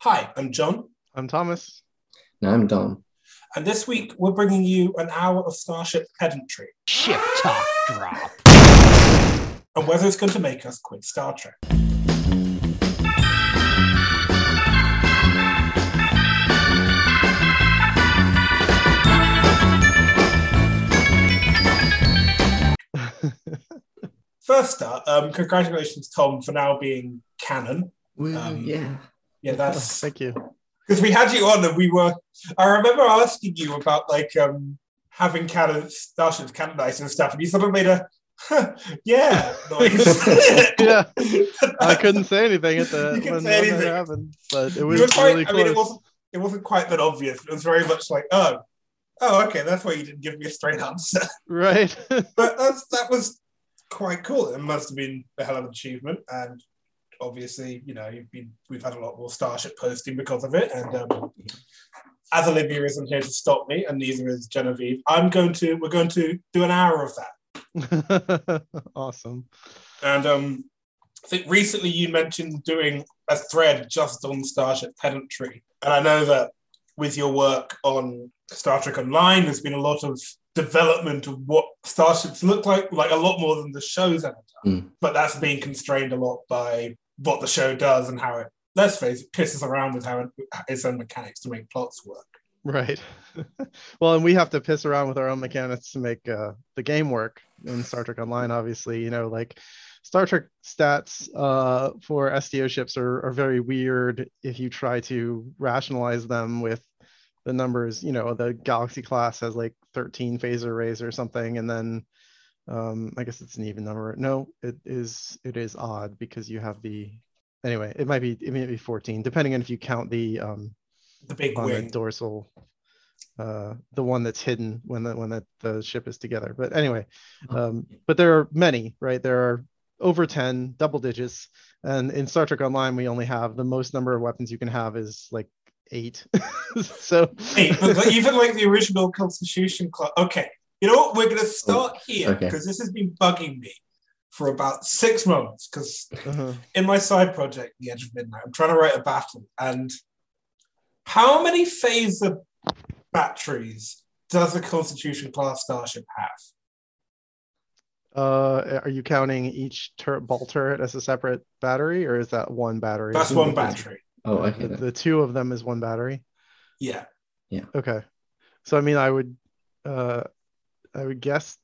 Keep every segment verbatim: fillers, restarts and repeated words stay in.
Hi, I'm John. I'm Thomas. And I'm Dom. And this week we're bringing you an hour of Starship pedantry. Ship talk drop. And whether it's going to make us quit Star Trek. First up, um, congratulations, Tom, for now being canon. Well, Um, yeah. Yeah, that's Thank you. because we had you on and we were. I remember asking you about like um, having canon starships canonized and stuff, and you sort of made a huh, yeah noise. Yeah, I couldn't say anything at the You couldn't when, say when anything. that happened, but it It was, was quite, really I close. mean, it wasn't. It wasn't quite that obvious. It was very much like, oh, oh, okay, that's why you didn't give me a straight answer. Right. But that's, that was quite cool. It must have been a hell of an achievement, and obviously, you know, you've been we've had a lot more Starship posting because of it. And um, as Olivia isn't here to stop me, and neither is Genevieve, I'm going to we're going to do an hour of that. Awesome. And um, I think recently you mentioned doing a thread just on Starship pedantry, and I know that with your work on Star Trek Online, there's been a lot of development of what starships look like, like a lot more than the show's ever done. Mm. But that's being constrained a lot by what the show does and how it, let's face it, pisses around with how it, its own mechanics to make plots work. Right. Well, and we have to piss around with our own mechanics to make uh, the game work in Star Trek Online. Obviously, you know, like Star Trek stats uh, for S T O ships are, are very weird if you try to rationalize them with the numbers. You know, the Galaxy class has like thirteen phasor arrays or something, and then um, I guess it's an even number. No, it is it is odd because you have the anyway. It might be it might be fourteen, depending on if you count the um, The big on wing. the dorsal, uh, the one that's hidden when the when the, the ship is together. But anyway, um, but there are many, right? There are over ten, double digits, and in Star Trek Online, we only have the most number of weapons you can have is like eight. So Hey, but the- even like the original Constitution Club. Okay, you know what? We're going to start here okay. because this has been bugging me for about six months. Because uh-huh. in my side project, The Edge of Midnight, I'm trying to write a battle. And how many phaser batteries does a Constitution class starship have? Uh, are you counting each tur- ball turret as a separate battery, or is that one battery? That's Ooh, one because- battery. Oh, okay. The, then. the two of them is one battery. Yeah. Okay, so I mean, I would, uh, I would guess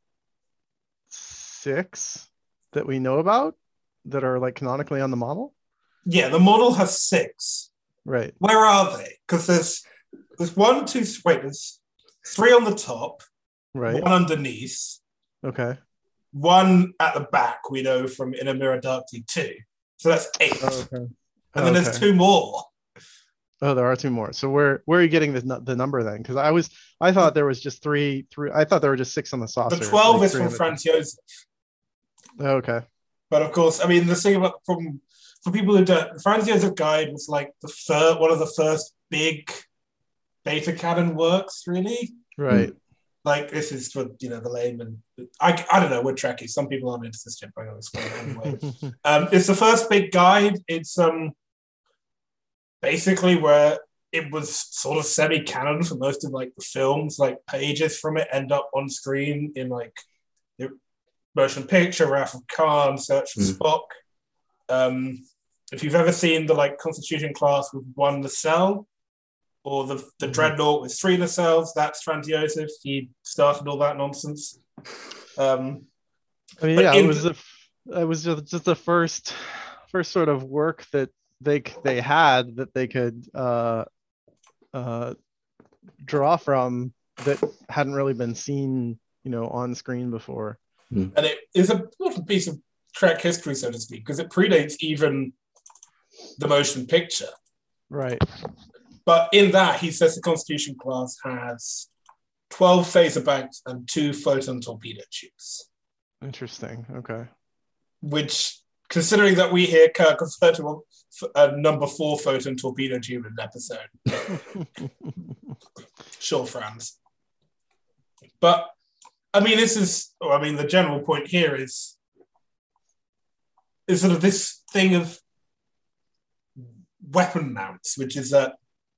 six that we know about that are like canonically on the model. Yeah, the model has six. Right. Where are they? Because there's there's one, two, wait, there's three on the top, Right. one underneath, Okay. one at the back, we know from Inner Mirror Darkly two. So that's eight. Oh, okay. And then Okay. there's two more. Oh, there are two more. So where where are you getting the nu- the number then? Because I was I thought there was just three three. I thought there were just six on the saucer. The twelve like is three from on the- Franz Josef. Oh, okay. But of course, I mean, the thing about the problem for people who don't, the Franz Josef Guide was like the third, one of the first big beta canon works, really. Right. Like, this is for, you know, the layman. I, I don't know, we're Trekkies. Some people aren't into this shit, but I'm going to explain it anyway. Um, it's the first big guide. It's um basically where it was sort of semi-canon for most of like the films. Like pages from it end up on screen in like the motion picture, Wrath of Khan, Search for Mm. Spock. Um, if you've ever seen the like Constitution class with one nacelle, or the the Mhm. Dreadnought with three nacelles, that's Franz Josef. He started all that nonsense. Um, I mean, But yeah, in it was the f- it was just, just the first first sort of work that they c- they had that they could uh, uh, draw from that hadn't really been seen, you know, on screen before. and it is a important piece of Trek history, so to speak, because it predates even the motion picture. Right. But in that, he says the Constitution class has twelve phaser banks and two photon torpedo tubes, Interesting. Okay. which, considering that we hear Kirk refer to a, a number four photon torpedo tube in an episode, sure, Franz. But, I mean, this is, well, I mean, the general point here is, is sort of this thing of weapon mounts, which is that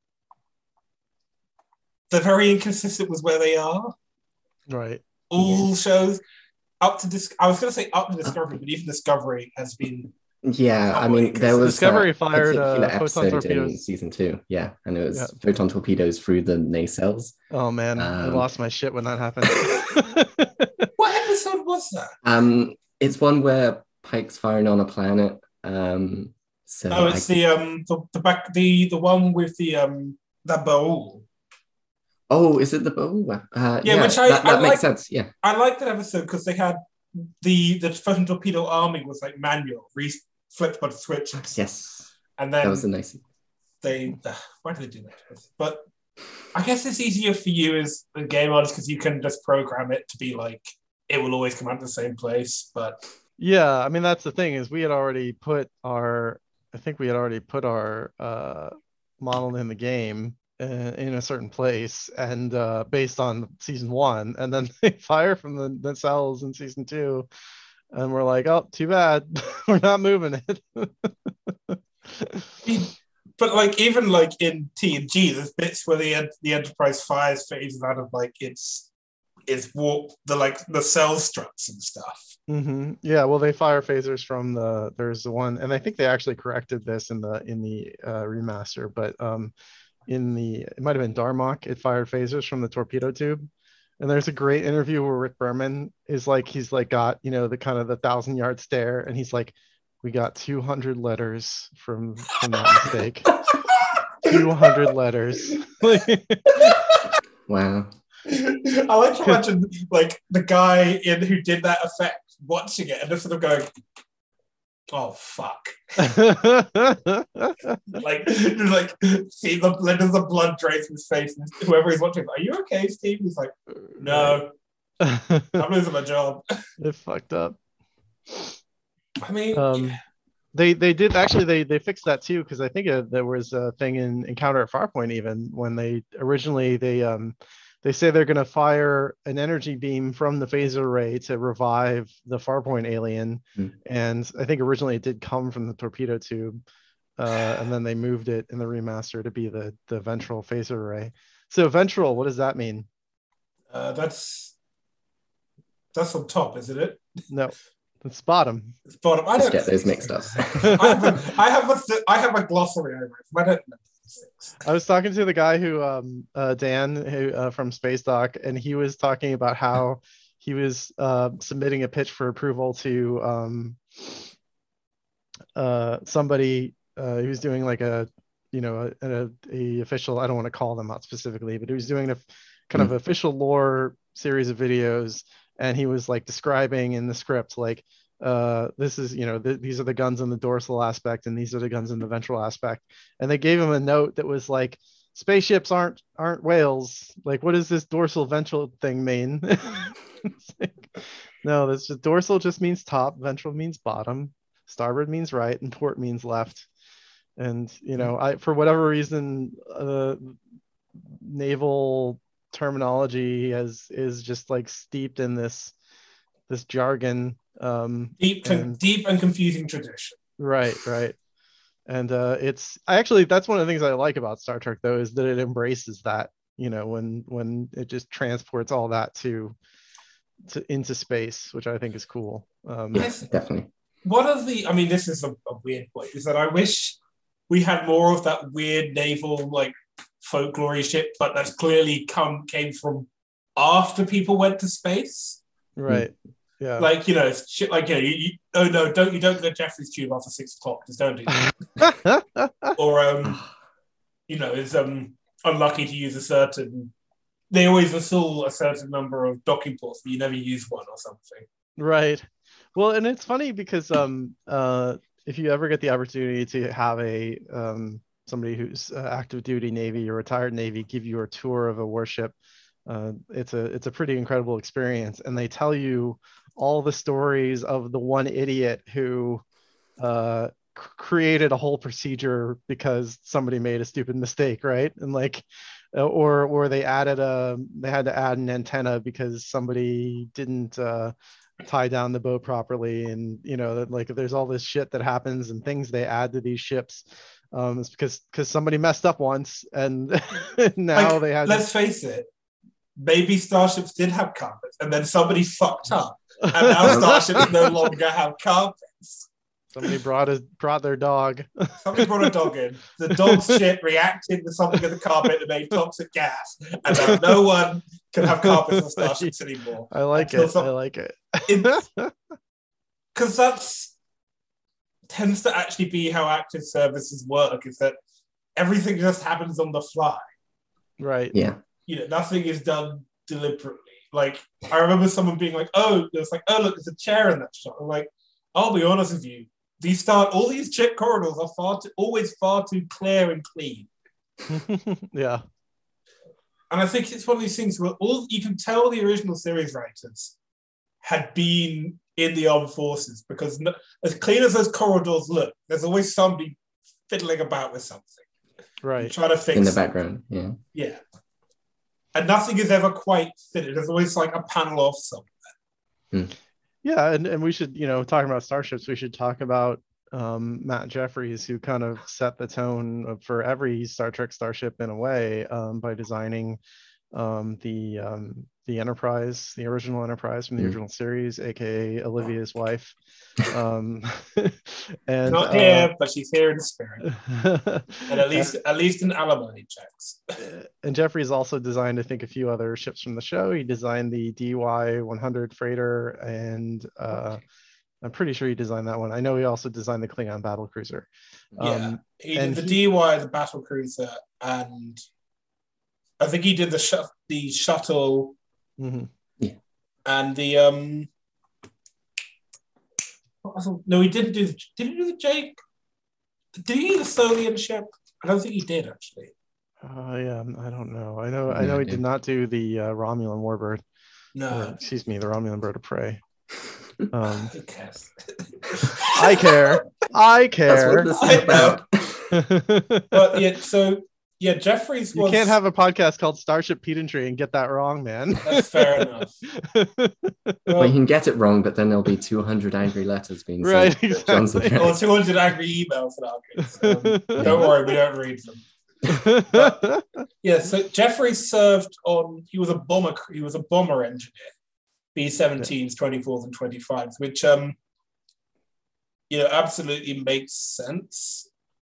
they're very inconsistent with where they are. Right. All Yes. shows up to dis- I was going to say up to Discovery, but even Discovery has been. Yeah, I mean, there was Discovery that fired, particular uh, photon episode in torpedoes. season two. Yeah, and it was Yeah. photon torpedoes through the nacelles. Oh man, I Um, lost my shit when that happened. What episode was that? Um, it's one where Pike's firing on a planet. Um, so Oh, it's I- the um the, the back the the one with the um the bowl. oh, is it the bow? Uh, Yeah, yeah, which I- that, that I makes like- sense. Yeah, I liked that episode because they had the the photon torpedo army was like manual, re flipped by the switch, and, yes, and that then was a nice. they uh, why do they do that? But I guess it's easier for you as a game artist because you can just program it to be like it will always come out the same place. But Yeah, I mean that's the thing is we had already put our I think we had already put our uh model in the game uh, in a certain place and uh based on season one, and then they fire from the, the cells in season two and we're like, oh, too bad. We're not moving it. but like even like in T N G, there's bits where the the Enterprise fires phases out of like its its warp the like the cell struts and stuff. Mm-hmm. Yeah, well, they fire phasers from the. There's the one, and I think they actually corrected this in the in the uh, remaster. But um, in the it might have been Darmok, it fired phasers from the torpedo tube. And there's a great interview where Rick Berman is like, he's like got you know the kind of the thousand yard stare, and he's like, we got two hundred letters from from that mistake. two hundred letters. Wow. I like to imagine like the guy in who did that effect watching it and just sort of going, "Oh fuck!" Like, just like see the letters of blood drain from his face, and whoever he's watching, "Are you okay, Steve?" He's like, "No, I'm losing my job." They fucked up. I mean, Um, yeah. they they did actually they they fixed that too because I think uh, there was a thing in Encounter at Farpoint even when they originally they um they say they're going to fire an energy beam from the phaser array to revive the Farpoint alien, Mm. and I think originally it did come from the torpedo tube, uh, and then they moved it in the remaster to be the the ventral phaser array. So ventral, what does that mean? uh, that's that's on top, isn't it? No, it's bottom. It's bottom. I Let's don't get those mixed up. I have a, I have a, I have a glossary. I don't know. I was talking to the guy who, um, uh, Dan, who uh, from Space Dock, and he was talking about how he was uh, submitting a pitch for approval to um, uh, somebody uh, who was doing like a, you know, a, a, a official. I don't want to call them out specifically, but he was doing a kind of official lore series of videos, and he was like describing in the script like. Uh, this is, you know, th- these are the guns in the dorsal aspect, and these are the guns in the ventral aspect. And they gave him a note that was like, spaceships aren't aren't whales. Like, what does this dorsal ventral thing mean? It's like, no, that's just dorsal just means top, ventral means bottom, starboard means right, and port means left. And you know, I for whatever reason, uh, naval terminology has is just like steeped in this this jargon. Um, Deep, and- deep and confusing tradition. Right, right. And uh, it's I actually that's one of the things I like about Star Trek though is that it embraces that, you know, when when it just transports all that to to into space, which I think is cool. Um, Yes, definitely. One of the, I mean, this is a, a weird point, is that I wish we had more of that weird naval like folklore shit, but that's clearly come came from after people went to space. right. Yeah. Like, you know, shit like, you know, you, you, oh no, don't you don't go Jeffrey's tube after six o'clock, just don't do that. Or, um, you know, is um unlucky to use a certain, they always install a certain number of docking ports, but you never use one or something. Right. Well, and it's funny because um uh if you ever get the opportunity to have a um somebody who's uh, active duty Navy or retired Navy give you a tour of a warship, uh it's a it's a pretty incredible experience, and they tell you all the stories of the one idiot who uh c- created a whole procedure because somebody made a stupid mistake, right? And like uh, or or they added a they had to add an antenna because somebody didn't uh tie down the boat properly, and you know that like there's all this shit that happens and things they add to these ships Um, it's because because somebody messed up once, and now Like, they had. let's face it, maybe starships did have carpets, and then somebody fucked up, and now starships no longer have carpets. Somebody brought his brought their dog. Somebody brought a dog in. The dog's shit reacted with something in the carpet that made toxic gas, and now no one can have carpets on starships anymore. I like Until it. some- I like it. Because that's tends to actually be how active services work. Is that everything just happens on the fly. Right. Yeah. You know, nothing is done deliberately. Like I remember someone being like, "Oh, it's like, oh look, there's a chair in that shot." I'm like, I'll be honest with you. These start all these chip corridors are far too, always far too clear and clean. Yeah. And I think it's one of these things where all you can tell the original series writers had been in the armed forces because no, as clean as those corridors look, there's always somebody fiddling about with something, Right. trying to fix In the it. background. Yeah. Yeah, and nothing is ever quite fitted. There's always like a panel off somewhere. Hmm. Yeah, and, and we should, you know, talking about starships, we should talk about um, Matt Jeffries, who kind of set the tone of, for every Star Trek starship in a way um, by designing um, the um, the Enterprise, the original Enterprise from the Mm. original series, aka Olivia's wife. Um, and Not uh, here, but she's here in spirit, and at least at least in alimony checks. and Jeffries also designed, I think, a few other ships from the show. He designed the D Y one hundred freighter, and uh, I'm pretty sure he designed that one. I know he also designed the Klingon battle cruiser. Yeah, Um, he and did the he- D Y, the battle cruiser, and I think he did the sh- the shuttle mhm. and the um. what was it? No, he didn't do the. Did he do the Jake? Did he do the Solian ship? I don't think he did actually. Uh, yeah, I don't know. I know. I No know he idea. did not do the uh, Romulan warbird, or No, excuse me, the Romulan bird of prey. Um, who cares? I care. I That's care. what this I is about. But yeah, so yeah, Jeffries You was. can't have a podcast called Starship Pedantry and get that wrong, man. That's fair enough. Well, Well, you can get it wrong, but then there'll be two hundred angry letters being Right, sent. to John's exactly. or address. two hundred angry emails in our case. Um, don't worry, we don't read them. Yeah, so Jeffrey served on. He was a bomber. He was a bomber engineer, B seventeens, twenty-fours, and twenty-fives, which um, you know, absolutely makes sense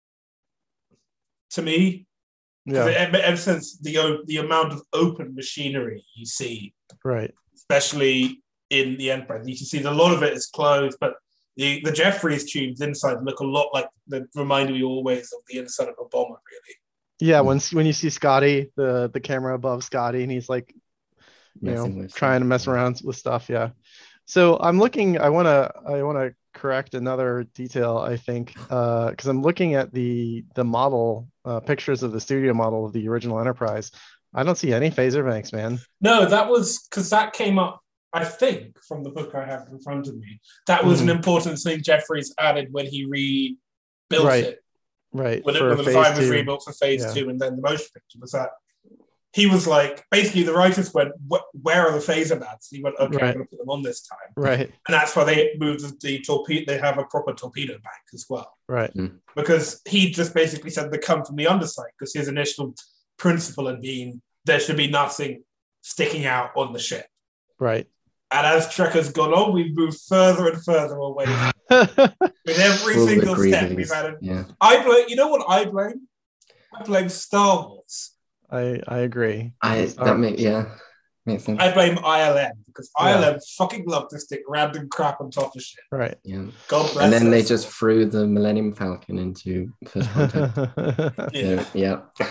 to me. Yeah, Ever since the o- the amount of open machinery you see, right. especially in the Enterprise, you can see that a lot of it is closed, but the the Jeffries tubes inside look a lot like the remind me always of the inside of a bomber, really. Yeah, when when you see Scotty, the the camera above Scotty, and he's like, you know, Messing with trying to stuff. mess around with stuff. Yeah. So I'm looking. I wanna I wanna correct another detail. I think because I'm looking at the the model uh, pictures of the studio model of the original Enterprise. I don't see any phaser banks, man. No, that was because that came up, I think, from the book I have in front of me. That was an Mhm. important thing Jeffries added when he rebuilt Right. it. Right. When, it, for when the phase design was two. rebuilt for phase Yeah. two and then the motion picture was that he was like, basically the writers went, where are the phaser mats? He went, okay, Right. I'm going to put them on this time. Right. And that's why they moved the, the torpedo, they have a proper torpedo bank as well. Right. Because he just basically said they come from the underside because his initial principle had been there should be nothing sticking out on the ship. Right. And as Trek has gone on, we've moved further and further away. With every We'll single agree step with we've these. had. Yeah. I blame, you know what I blame? I blame Star Wars. I I agree. I Star that make Wars. yeah makes sense. I blame I L M because Yeah. I L M fucking love to stick random crap on top of shit. Right. Yeah. God bless And then they us. just threw the Millennium Falcon into first contact. Yeah. Yeah. yeah.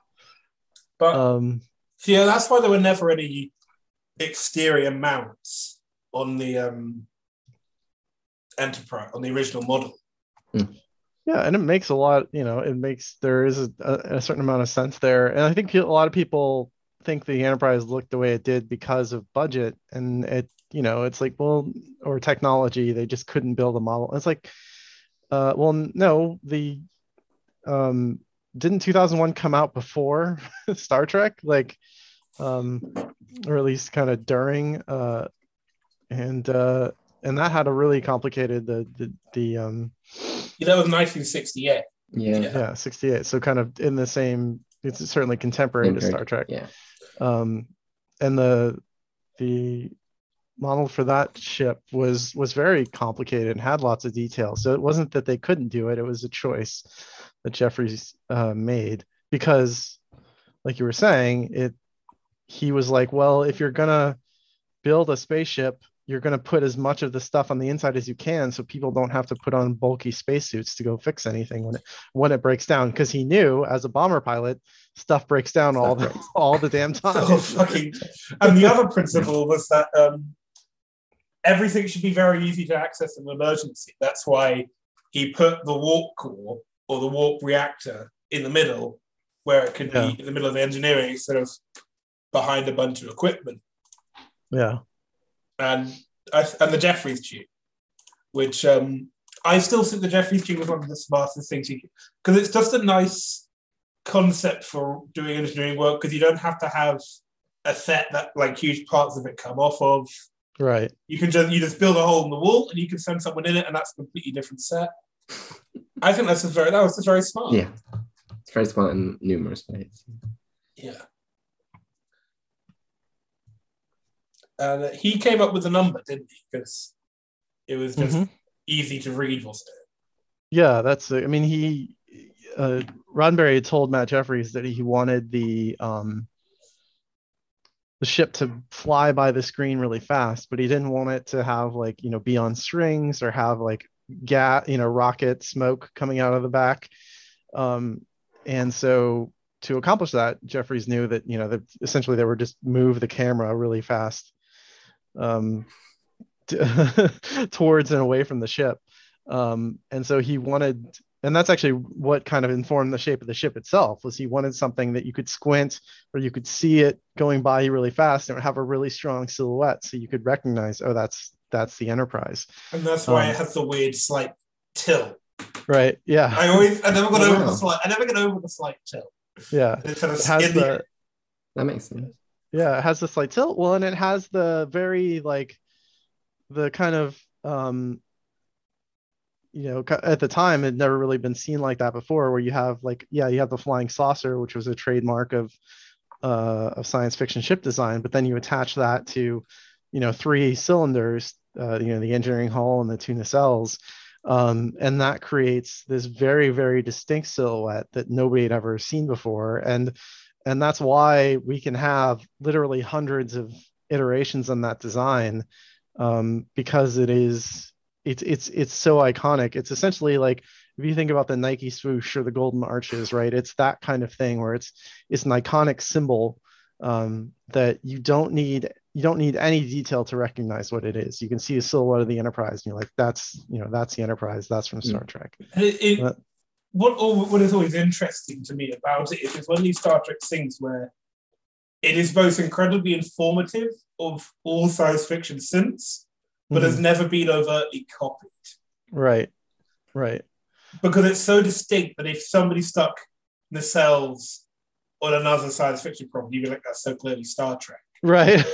But um so yeah, that's why there were never any exterior mounts on the um, Enterprise, on the original model. yeah, and it makes a lot, you know, it makes there is a, a certain amount of sense there. And I think pe- a lot of people think the Enterprise looked the way it did because of budget, and it, you know, it's like, well, or technology, they just couldn't build a model. It's like, uh, well, no, the um didn't two thousand one come out before Star Trek, like, um, or at least kind of during, uh, and uh, and that had a really complicated the the the um. Yeah, that was nineteen sixty-eight. Yeah. Yeah. Yeah, sixty-eight. So kind of in the same. It's certainly contemporary Same to period. Star Trek. Yeah. Um, and the the model for that ship was was very complicated and had lots of detail. So it wasn't that they couldn't do it; it was a choice that Jeffries uh, made because, like you were saying, it he was like, well, if you're gonna build a spaceship, you're gonna put as much of the stuff on the inside as you can, so people don't have to put on bulky spacesuits to go fix anything when it when it breaks down. Because he knew, as a bomber pilot, stuff breaks down Stuff all the breaks. all the damn time. Oh, fucking. And the other principle was that um, everything should be very easy to access in an emergency. That's why he put the warp core or the warp reactor in the middle, where it could Yeah. be in the middle of the engineering instead of behind a bunch of equipment. Yeah. And and the Jeffries tube, which um, I still think the Jeffries tube was one of the smartest things you can, because it's just a nice concept for doing engineering work, because you don't have to have a set that like huge parts of it come off of. Right. You can just you just build a hole in the wall and you can send someone in it, and that's a completely different set. I think that's a very that was just very smart. Yeah. It's very smart in numerous ways. Yeah. And uh, he came up with a number, didn't he? Because it was just Mhm. easy to read, wasn't it? Yeah, that's. I mean, he uh, Roddenberry had told Matt Jeffries that he wanted the um, the ship to fly by the screen really fast, but he didn't want it to have like you know be on strings or have like gas, you know, rocket smoke coming out of the back. Um, and so to accomplish that, Jeffries knew that you know that essentially they would just move the camera really fast um, to, towards and away from the ship. Um, and so he wanted, and that's actually what kind of informed the shape of the ship itself, was he wanted something that you could squint or you could see it going by you really fast and have a really strong silhouette so you could recognize, oh, that's that's the Enterprise. And that's why Um, it has the weird slight tilt. Right. Yeah. I always I never got Oh, over wow. the slight I never get over the slight tilt. Yeah. It's sort of It has in the, the That makes sense. yeah, it has the slight tilt. Well, and it has the very like the kind of um you know, ca- at the time it had never really been seen like that before, where you have like, yeah, you have the flying saucer, which was a trademark of uh of science fiction ship design, but then you attach that to, you know, three cylinders, uh, you know, the engineering hull and the two nacelles. Um, and that creates this very, very distinct silhouette that nobody had ever seen before. And and that's why we can have literally hundreds of iterations on that design, um, because it is it's it's it's so iconic. It's essentially like if you think about the Nike swoosh or the golden arches, right? It's that kind of thing where it's it's an iconic symbol, um, that you don't need you don't need any detail to recognize what it is. You can see a silhouette of the Enterprise, and you're like, that's you know that's the Enterprise. That's from Star Trek. and it, it But- what al- what is always interesting to me about it is it's one of these Star Trek things where it is both incredibly informative of all science fiction since, but has Mhm. never been overtly copied. Right, right. Because it's so distinct that if somebody stuck nacelles on another science fiction property, you'd be like, that's so clearly Star Trek. Right.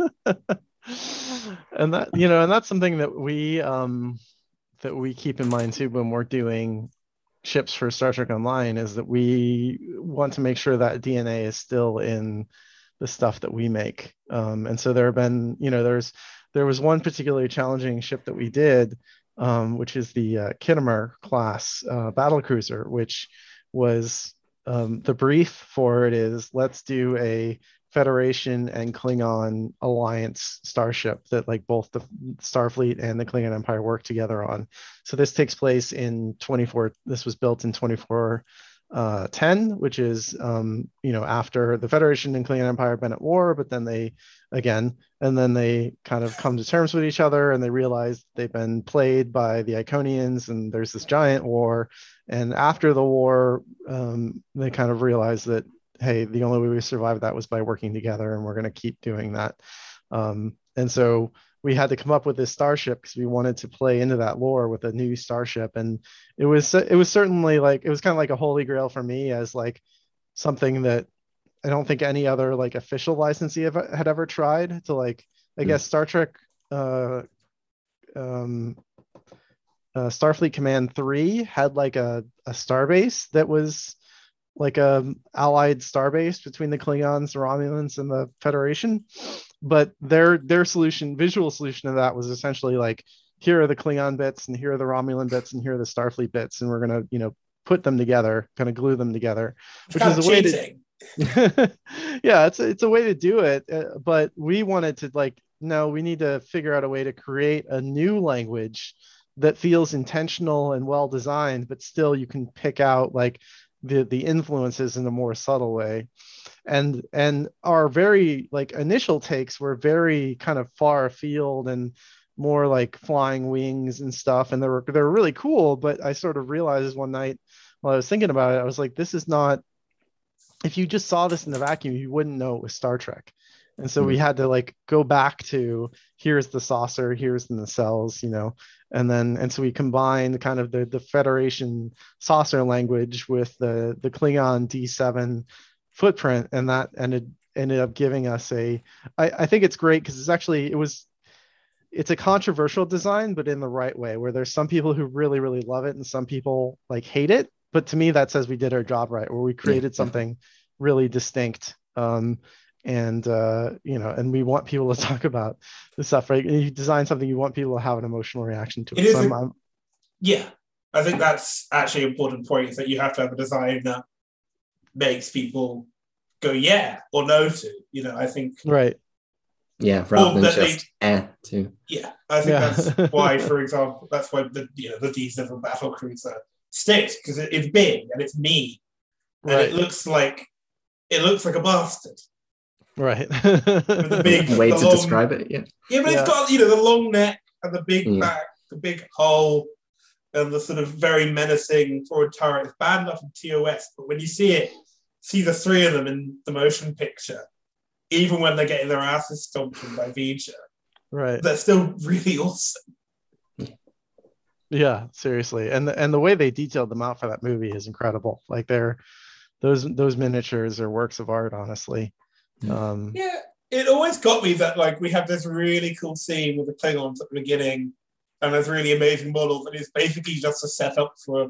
And that, you know, and that's something that we um that we keep in mind too when we're doing ships for Star Trek Online, is that we want to make sure that D N A is still in the stuff that we make. Um, and so there have been, you know, there's there was one particularly challenging ship that we did, um, which is the uh, Kittimer class uh, battle cruiser, which was um, the brief for it is, let's do a Federation and Klingon alliance starship that like both the Starfleet and the Klingon Empire work together on. So this takes place in twenty-four. This was built in twenty-four uh, ten, which is um, you know after the Federation and Klingon Empire have been at war, but then they again and then they kind of come to terms with each other, and they realize they've been played by the Iconians, and there's this giant war. And after the war, um, they kind of realize that, hey, the only way we survived that was by working together, and we're going to keep doing that. Um, and so we had to come up with this starship because we wanted to play into that lore with a new starship. And it was it was certainly like it was kind of like a holy grail for me, as like something that I don't think any other like official licensee have, had ever tried to like. I Mm. guess Star Trek uh, um, uh, Starfleet Command three had like a, a starbase that was like a allied starbase between the Klingons, the Romulans, and the Federation. But their their solution, visual solution to that was essentially like, here are the Klingon bits and here are the Romulan bits and here are the Starfleet bits, and we're gonna, you know, put them together, kind of glue them together, It's which kind is of a way cheating. to yeah, it's a, it's a way to do it. Uh, but we wanted to like, no, we need to figure out a way to create a new language that feels intentional and well designed, but still you can pick out like the the influences in a more subtle way. And and our very like initial takes were very kind of far afield and more like flying wings and stuff, and they were they were really cool. But I sort of realized one night while I was thinking about it, I was like, this is not, if you just saw this in the vacuum, you wouldn't know it was Star Trek. And so we had to like go back to, here's the saucer, here's the nacelles, you know, and then and so we combined kind of the the Federation saucer language with the the Klingon D seven footprint, and that ended ended up giving us a. I, I think it's great because it's actually it was it's a controversial design, but in the right way, where there's some people who really really love it and some people like hate it. But to me, that says we did our job right, where we created yeah, something really distinct. Um, and uh, you know, and we want people to talk about the stuff, right? You design something, you want people to have an emotional reaction to it. It is so a, I'm, I'm, yeah, I think that's actually an important point, is that you have to have a design that makes people go yeah or no to. You know, I think right. Yeah, rather than just they, eh to. Yeah, I think yeah. that's why, for example, that's why the you know the D seven battle cruiser sticks, because it, it's big and it's mean, and right. it looks like it looks like a bastard. Right. With the big way the to long, describe it, yeah. Yeah, but yeah. it's got, you know, the long neck and the big yeah. back, the big hull, and the sort of very menacing forward turret. It's bad enough in T O S, but when you see it, see the three of them in the motion picture, even when they're getting their asses stomped by V'Ger, right, they're still really awesome. Yeah, seriously, and the, and the way they detailed them out for that movie is incredible. Like they're those those miniatures are works of art, honestly. Um, yeah, it always got me that like we have this really cool scene with the Klingons at the beginning, and there's really amazing models, and it's basically just a setup for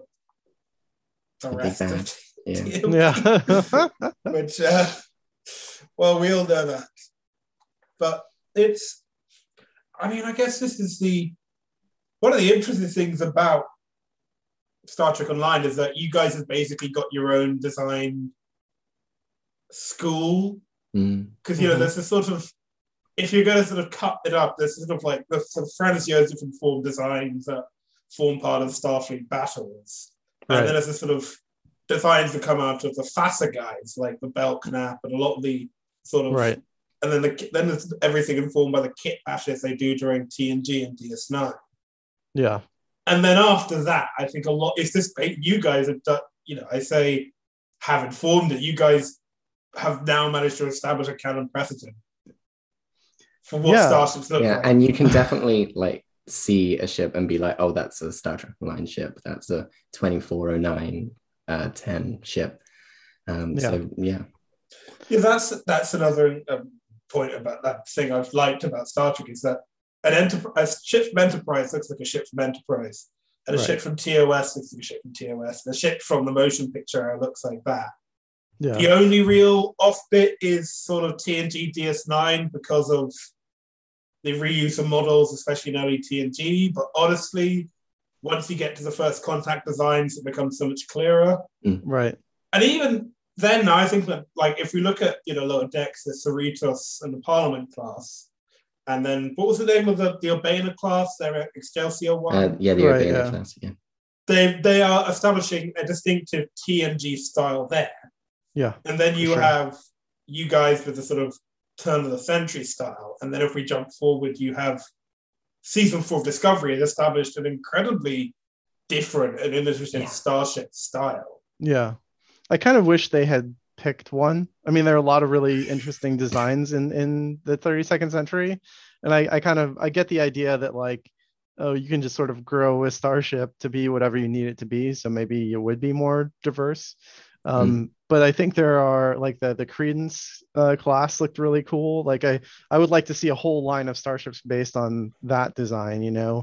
the rest of it. Yeah, yeah. Which, uh, well, we all know that, but it's. I mean, I guess this is the one of the interesting things about Star Trek Online is that you guys have basically got your own design school. Because, mm. you know, mm-hmm. there's a sort of, if you're going to sort of cut it up, there's sort of like the sort of Francis Joseph informed designs that form part of the Starfleet battles. Right. And then there's a sort of designs that come out of the F A S A guys, like the Belknap and a lot of the sort of, right. and then the, then there's everything informed by the kit bashes they do during T N G and D S nine. Yeah. And then after that, I think a lot, it's this, you guys have done, you know, I say have informed it, you guys have now managed to establish a canon precedent for what yeah. starships look yeah, like. And you can definitely like see a ship and be like, oh, that's a Star Trek Online ship. That's a twenty-four oh nine uh, ten ship. Um, yeah. So yeah. Yeah, that's that's another um, point about that thing I've liked about Star Trek is that an enterprise, a ship from Enterprise looks like a ship from Enterprise, and a right. ship from T O S looks like a ship from T O S, and a ship from the motion picture looks like that. Yeah. The only real off bit is sort of T N G D S nine because of the reuse of models, especially in early T N G. But honestly, once you get to the first contact designs, it becomes so much clearer. Mm. Right. And even then, I think that, like, if we look at, you know, lower decks, the Cerritos and the Parliament class, and then what was the name of the, the Urbana class? They're Excelsior one? Uh, yeah, the right, Urbana yeah. class, yeah. They, they are establishing a distinctive T N G style there. Yeah. And then you sure. have you guys with the sort of turn of the century style. And then if we jump forward, you have season four of Discovery has established an incredibly different and interesting yeah. starship style. Yeah. I kind of wish they had picked one. I mean, there are a lot of really interesting designs in, in the thirty-second century. And I, I kind of, I get the idea that like, oh, you can just sort of grow a starship to be whatever you need it to be. So maybe it would be more diverse. Um, mm. But I think there are like the the Credence uh, class looked really cool. Like I I would like to see a whole line of starships based on that design, you know.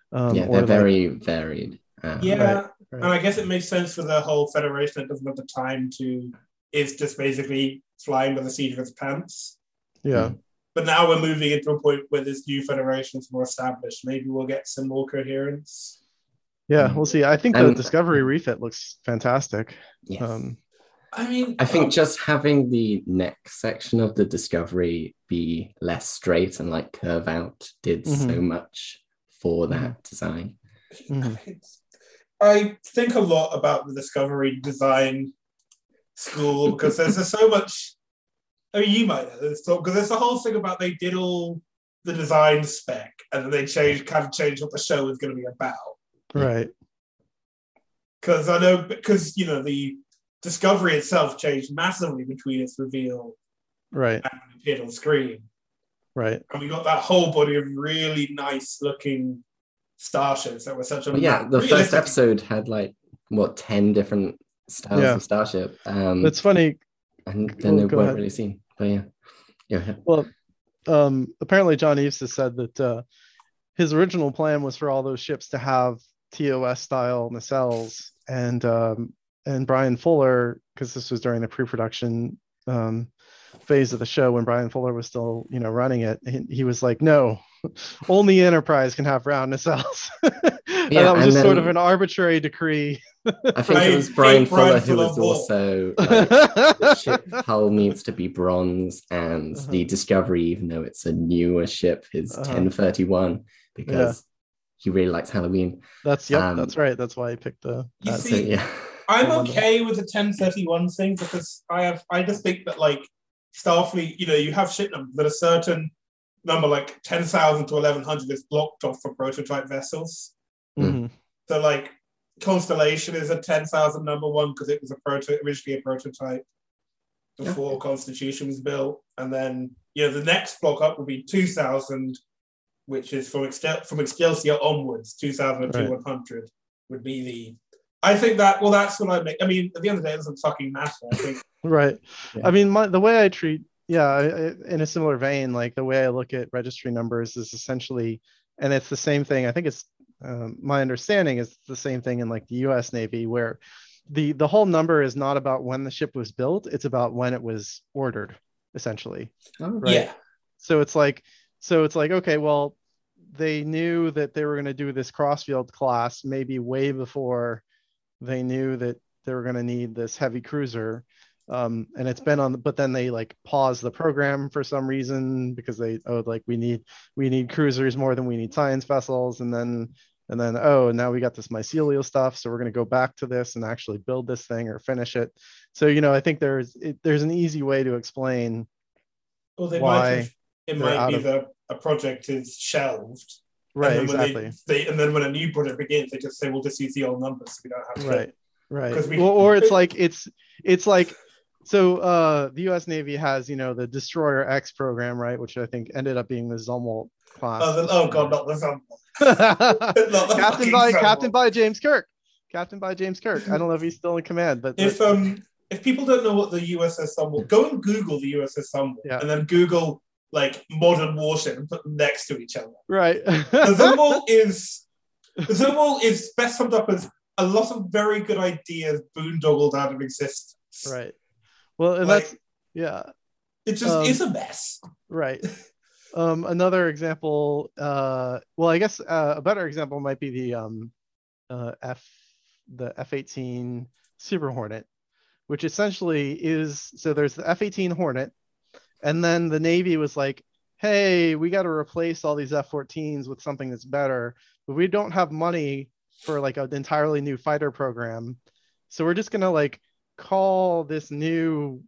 Um, Yeah, or they're like, very varied. Um, Yeah, right, and right. I guess it makes sense for the whole federation that doesn't have the time to is just basically flying by the seat of its pants. Yeah. Mm. But now we're moving into a point where this new federation's more established. Maybe we'll get some more coherence. Yeah, Mm. we'll see. I think the And Discovery refit looks fantastic. yes, Um, I mean, I think uh, just having the next section of the Discovery be less straight and like curve out did Mhm. so much for that Mhm. design. Mhm. I think a lot about the Discovery design school because there's just so much. I mean, you might know this talk because there's the whole thing about they did all the design spec and then they changed, kind of changed what the show was going to be about. Right. Because I know, because you know, the Discovery itself changed massively between its reveal Right. and when it appeared on screen, Right. and we got that whole body of really nice looking starships that were such a Well, yeah, ma- the first realistically- episode had like what ten different styles Yeah. of starship. Um, It's funny. and then Well, they go weren't ahead. really seen. But yeah, yeah, Well, um, apparently John Eaves has said that uh, his original plan was for all those ships to have T O S style nacelles, and um, and Brian Fuller, because this was during the pre-production um, phase of the show when Brian Fuller was still, you know, running it, he, he was like, no, only Enterprise can have round nacelles. And Yeah, that was and just sort of then- an arbitrary decree. I think I it was hate Brian Brian Fuller who Fuller was more. also like, the ship hull needs to be bronze, and Uh-huh. the Discovery, even though it's a newer ship, is Uh-huh. ten thirty-one because he really likes Halloween. That's yep, Um, that's right. That's why I picked the. You that. see, So yeah, I'm I wonder- okay with the ten thirty-one thing because I have I just think that like Starfleet, you know, you have ship numbers that a certain number like ten thousand to eleven hundred is blocked off for prototype vessels. Mhm. So like Constellation is a ten thousand number one because it was a proto originally a prototype before Constitution was built, and then you know the next block up would be two thousand, which is from Excel- from Excelsior onwards. two thousand to Right. one hundred would be the. I think that well, that's what I make. I mean, at the end of the day, it doesn't fucking matter. I think Right. Yeah. I mean, my, the way I treat, yeah, I, I- in a similar vein, like the way I look at registry numbers is essentially, and it's the same thing. I think it's um, my understanding is the same thing in like the U S Navy, where the the whole number is not about when the ship was built; it's about when it was ordered, essentially. Oh, Right. yeah. So it's like, so it's like, okay, well, they knew that they were going to do this Crossfield class maybe way before they knew that they were going to need this heavy cruiser. Um, and it's been on, but then they like paused the program for some reason because they, oh, like we need, we need cruisers more than we need science vessels. And then, and then, oh, now we got this mycelial stuff. So we're going to go back to this and actually build this thing or finish it. So, you know, I think there's, it, there's an easy way to explain Well, they why might have, it they're might out be of- that a project is shelved. right. And then when Exactly. They, they, and then when a new project begins, they just say, we'll just use the old numbers. So we don't have to. Right. Right. 'Cause we- Or, or it's like, it's, it's like, so uh, the U S Navy has, you know, the Destroyer X program, right, which I think ended up being the Zumwalt class. Oh, the, oh God, not the Zumwalt. Captain Not the fucking by Zumwalt. Captain by James Kirk. Captain by James Kirk. I don't know if he's still in command, but If um if people don't know what the U S S Zumwalt, go and Google the U S S Zumwalt, Yeah. and then Google like modern warship and put them next to each other. right. The Zumwalt is the Zumwalt is best summed up as a lot of very good ideas boondoggled out of existence. right. Well, and Like- that's yeah. It just Um, is a mess. Right. Um, another example, uh, well, I guess uh, a better example might be the um, uh, F, the F eighteen Super Hornet, which essentially is, so there's the F eighteen Hornet, and then the Navy was like, hey, we got to replace all these F fourteens with something that's better, but we don't have money for like an entirely new fighter program. So we're just gonna like call this new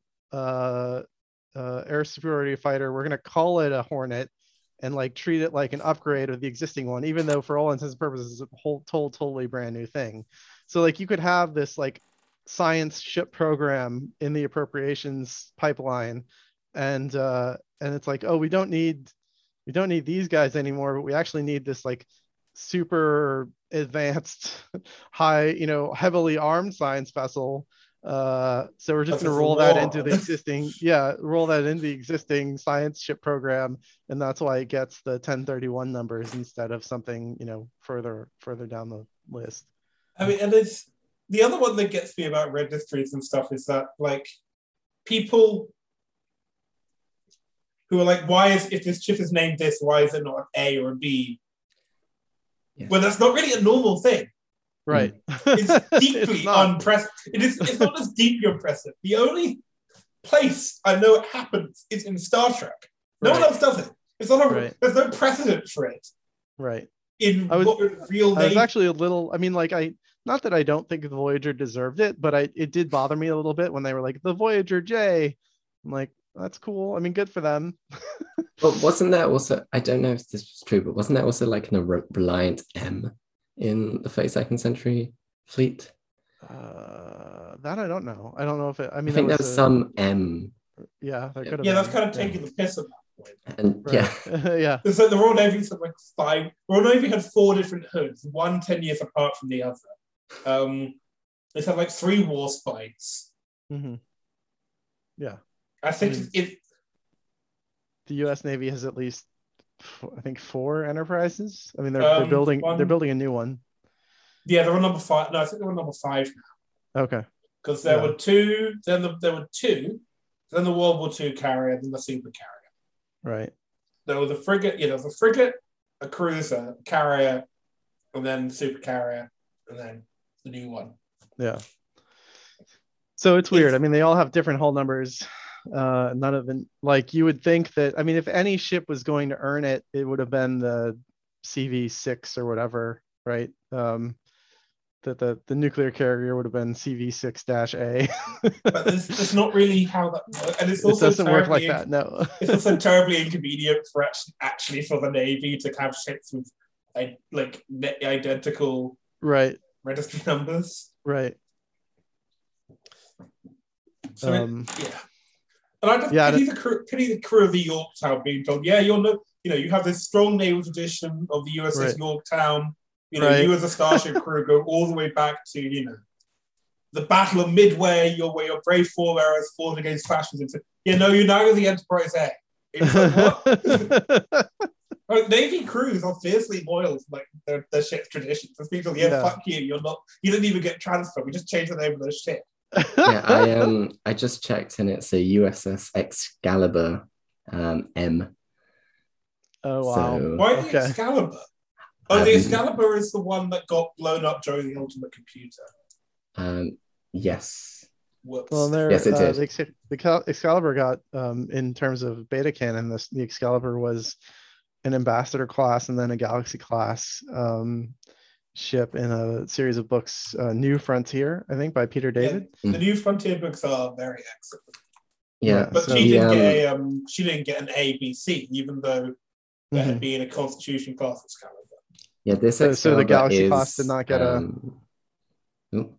uh, uh, air superiority fighter, we're gonna call it a Hornet and like treat it like an upgrade of the existing one, even though for all intents and purposes it's a whole total, totally brand new thing. So like you could have this like science ship program in the appropriations pipeline, and uh, and it's like, oh, we don't need we don't need these guys anymore, but we actually need this like super advanced, high, you know, heavily armed science vessel. Uh, so we're just Because going to it's a roll that war. into the existing, yeah, roll that into the existing science ship program, and that's why it gets the ten thirty-one numbers instead of something, you know, further further down the list. I mean, and it's the other one that gets me about registries and stuff is that like people who are like, why is if this ship is named this, why is it not an A or a B? Yes. Well, that's not really a normal thing. Right. It's deeply It's not. unprecedented. It is. It's not just deeply unprecedented. The only place I know it happens is in Star Trek. No one Right. else does it. It's not a. Right. There's no precedent for it Right. in I was- what in real I was name. actually a little, I mean, like, I, not that I don't think the Voyager deserved it, but I, it did bother me a little bit when they were like, the Voyager J. I'm like, that's cool. I mean, good for them. But wasn't there also, I don't know if this was true, but wasn't there also like an Re- Reliant M in the thirty-second century fleet? Uh, that I don't know. I don't know if it, I I mean, think that there was a- some M, yeah, that could have Yeah, that's been. kind of Yeah. taking the piss at that point. and Right. yeah, Yeah. It's like the Royal Navy's had like five. Royal Navy had four different hoods, one ten years apart from the other. Um, it's had like three war spikes. hmm Yeah. I think Mm. it. The U S Navy has at least, f- I think, four enterprises. I mean, they're, they're Um, building, one- they're building a new one. Yeah, they're on number five. No, I think they're on number five Okay. because there Yeah. were two. Then the, there were two. Then the World War Two carrier, then the super carrier. Right. There was a frigate. Yeah, there was a frigate, a cruiser, a carrier, and then super carrier, and then the new one. Yeah. So it's weird. It's- I mean, they all have different hull numbers. Uh, none of them, like you would think that, I mean, if any ship was going to earn it, it would have been the C V six or whatever, right? Um, that the, the nuclear carrier would have been C V six A. But this, it's not really how that works, and it's It also doesn't work terribly like that. No. It's also terribly inconvenient for actually, actually for the Navy to have ships with I- like ne- identical Right. registry numbers. Right. So it- Um, yeah, and I just yeah, pity the crew, pity the crew of the Yorktown being told, yeah, you're no, you know, you have this strong naval tradition of the U S S Right. Yorktown. You know, Right. you as a starship crew go all the way back to you know the Battle of Midway, your where your brave forebears fought against fascism. So, yeah, no, you're now the Enterprise A. It's like, what? Like, Navy crews are fiercely loyal to like their, their ship's traditions. There's people, yeah, Yeah. fuck you, you're not, you didn't even get transferred. We just changed the name of the ship. yeah. I um, I just checked, and it's a U S S Excalibur um, M. Oh, wow. So Why Okay. the Excalibur? Oh, the Um, Excalibur is the one that got blown up during the Ultimate Computer. um, yes, Whoops. Well, there, Yes, it uh, did. the, Exc- the Cal- Excalibur got, um, in terms of beta canon, this, the Excalibur was an ambassador class and then a galaxy class um, ship in a series of books, uh, New Frontier, I think, by Peter David. Yeah, the New Frontier books are very excellent. yeah. But So, she didn't the, get um, a um, she didn't get an A B C, even though there had Mhm. been a Constitution class Excalibur. Yeah, this So- so the Excalibur Galaxy is, class did not get a- um, oh,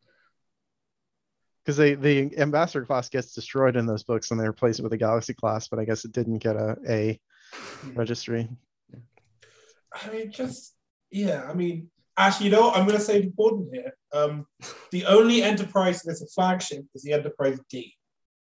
Because they the ambassador class gets destroyed in those books and they replace it with a galaxy class, but I guess it didn't get a A registry. I mean, just yeah. I mean, actually, you know, what? I'm going to say important here. Um, the only Enterprise that's a flagship is the Enterprise D.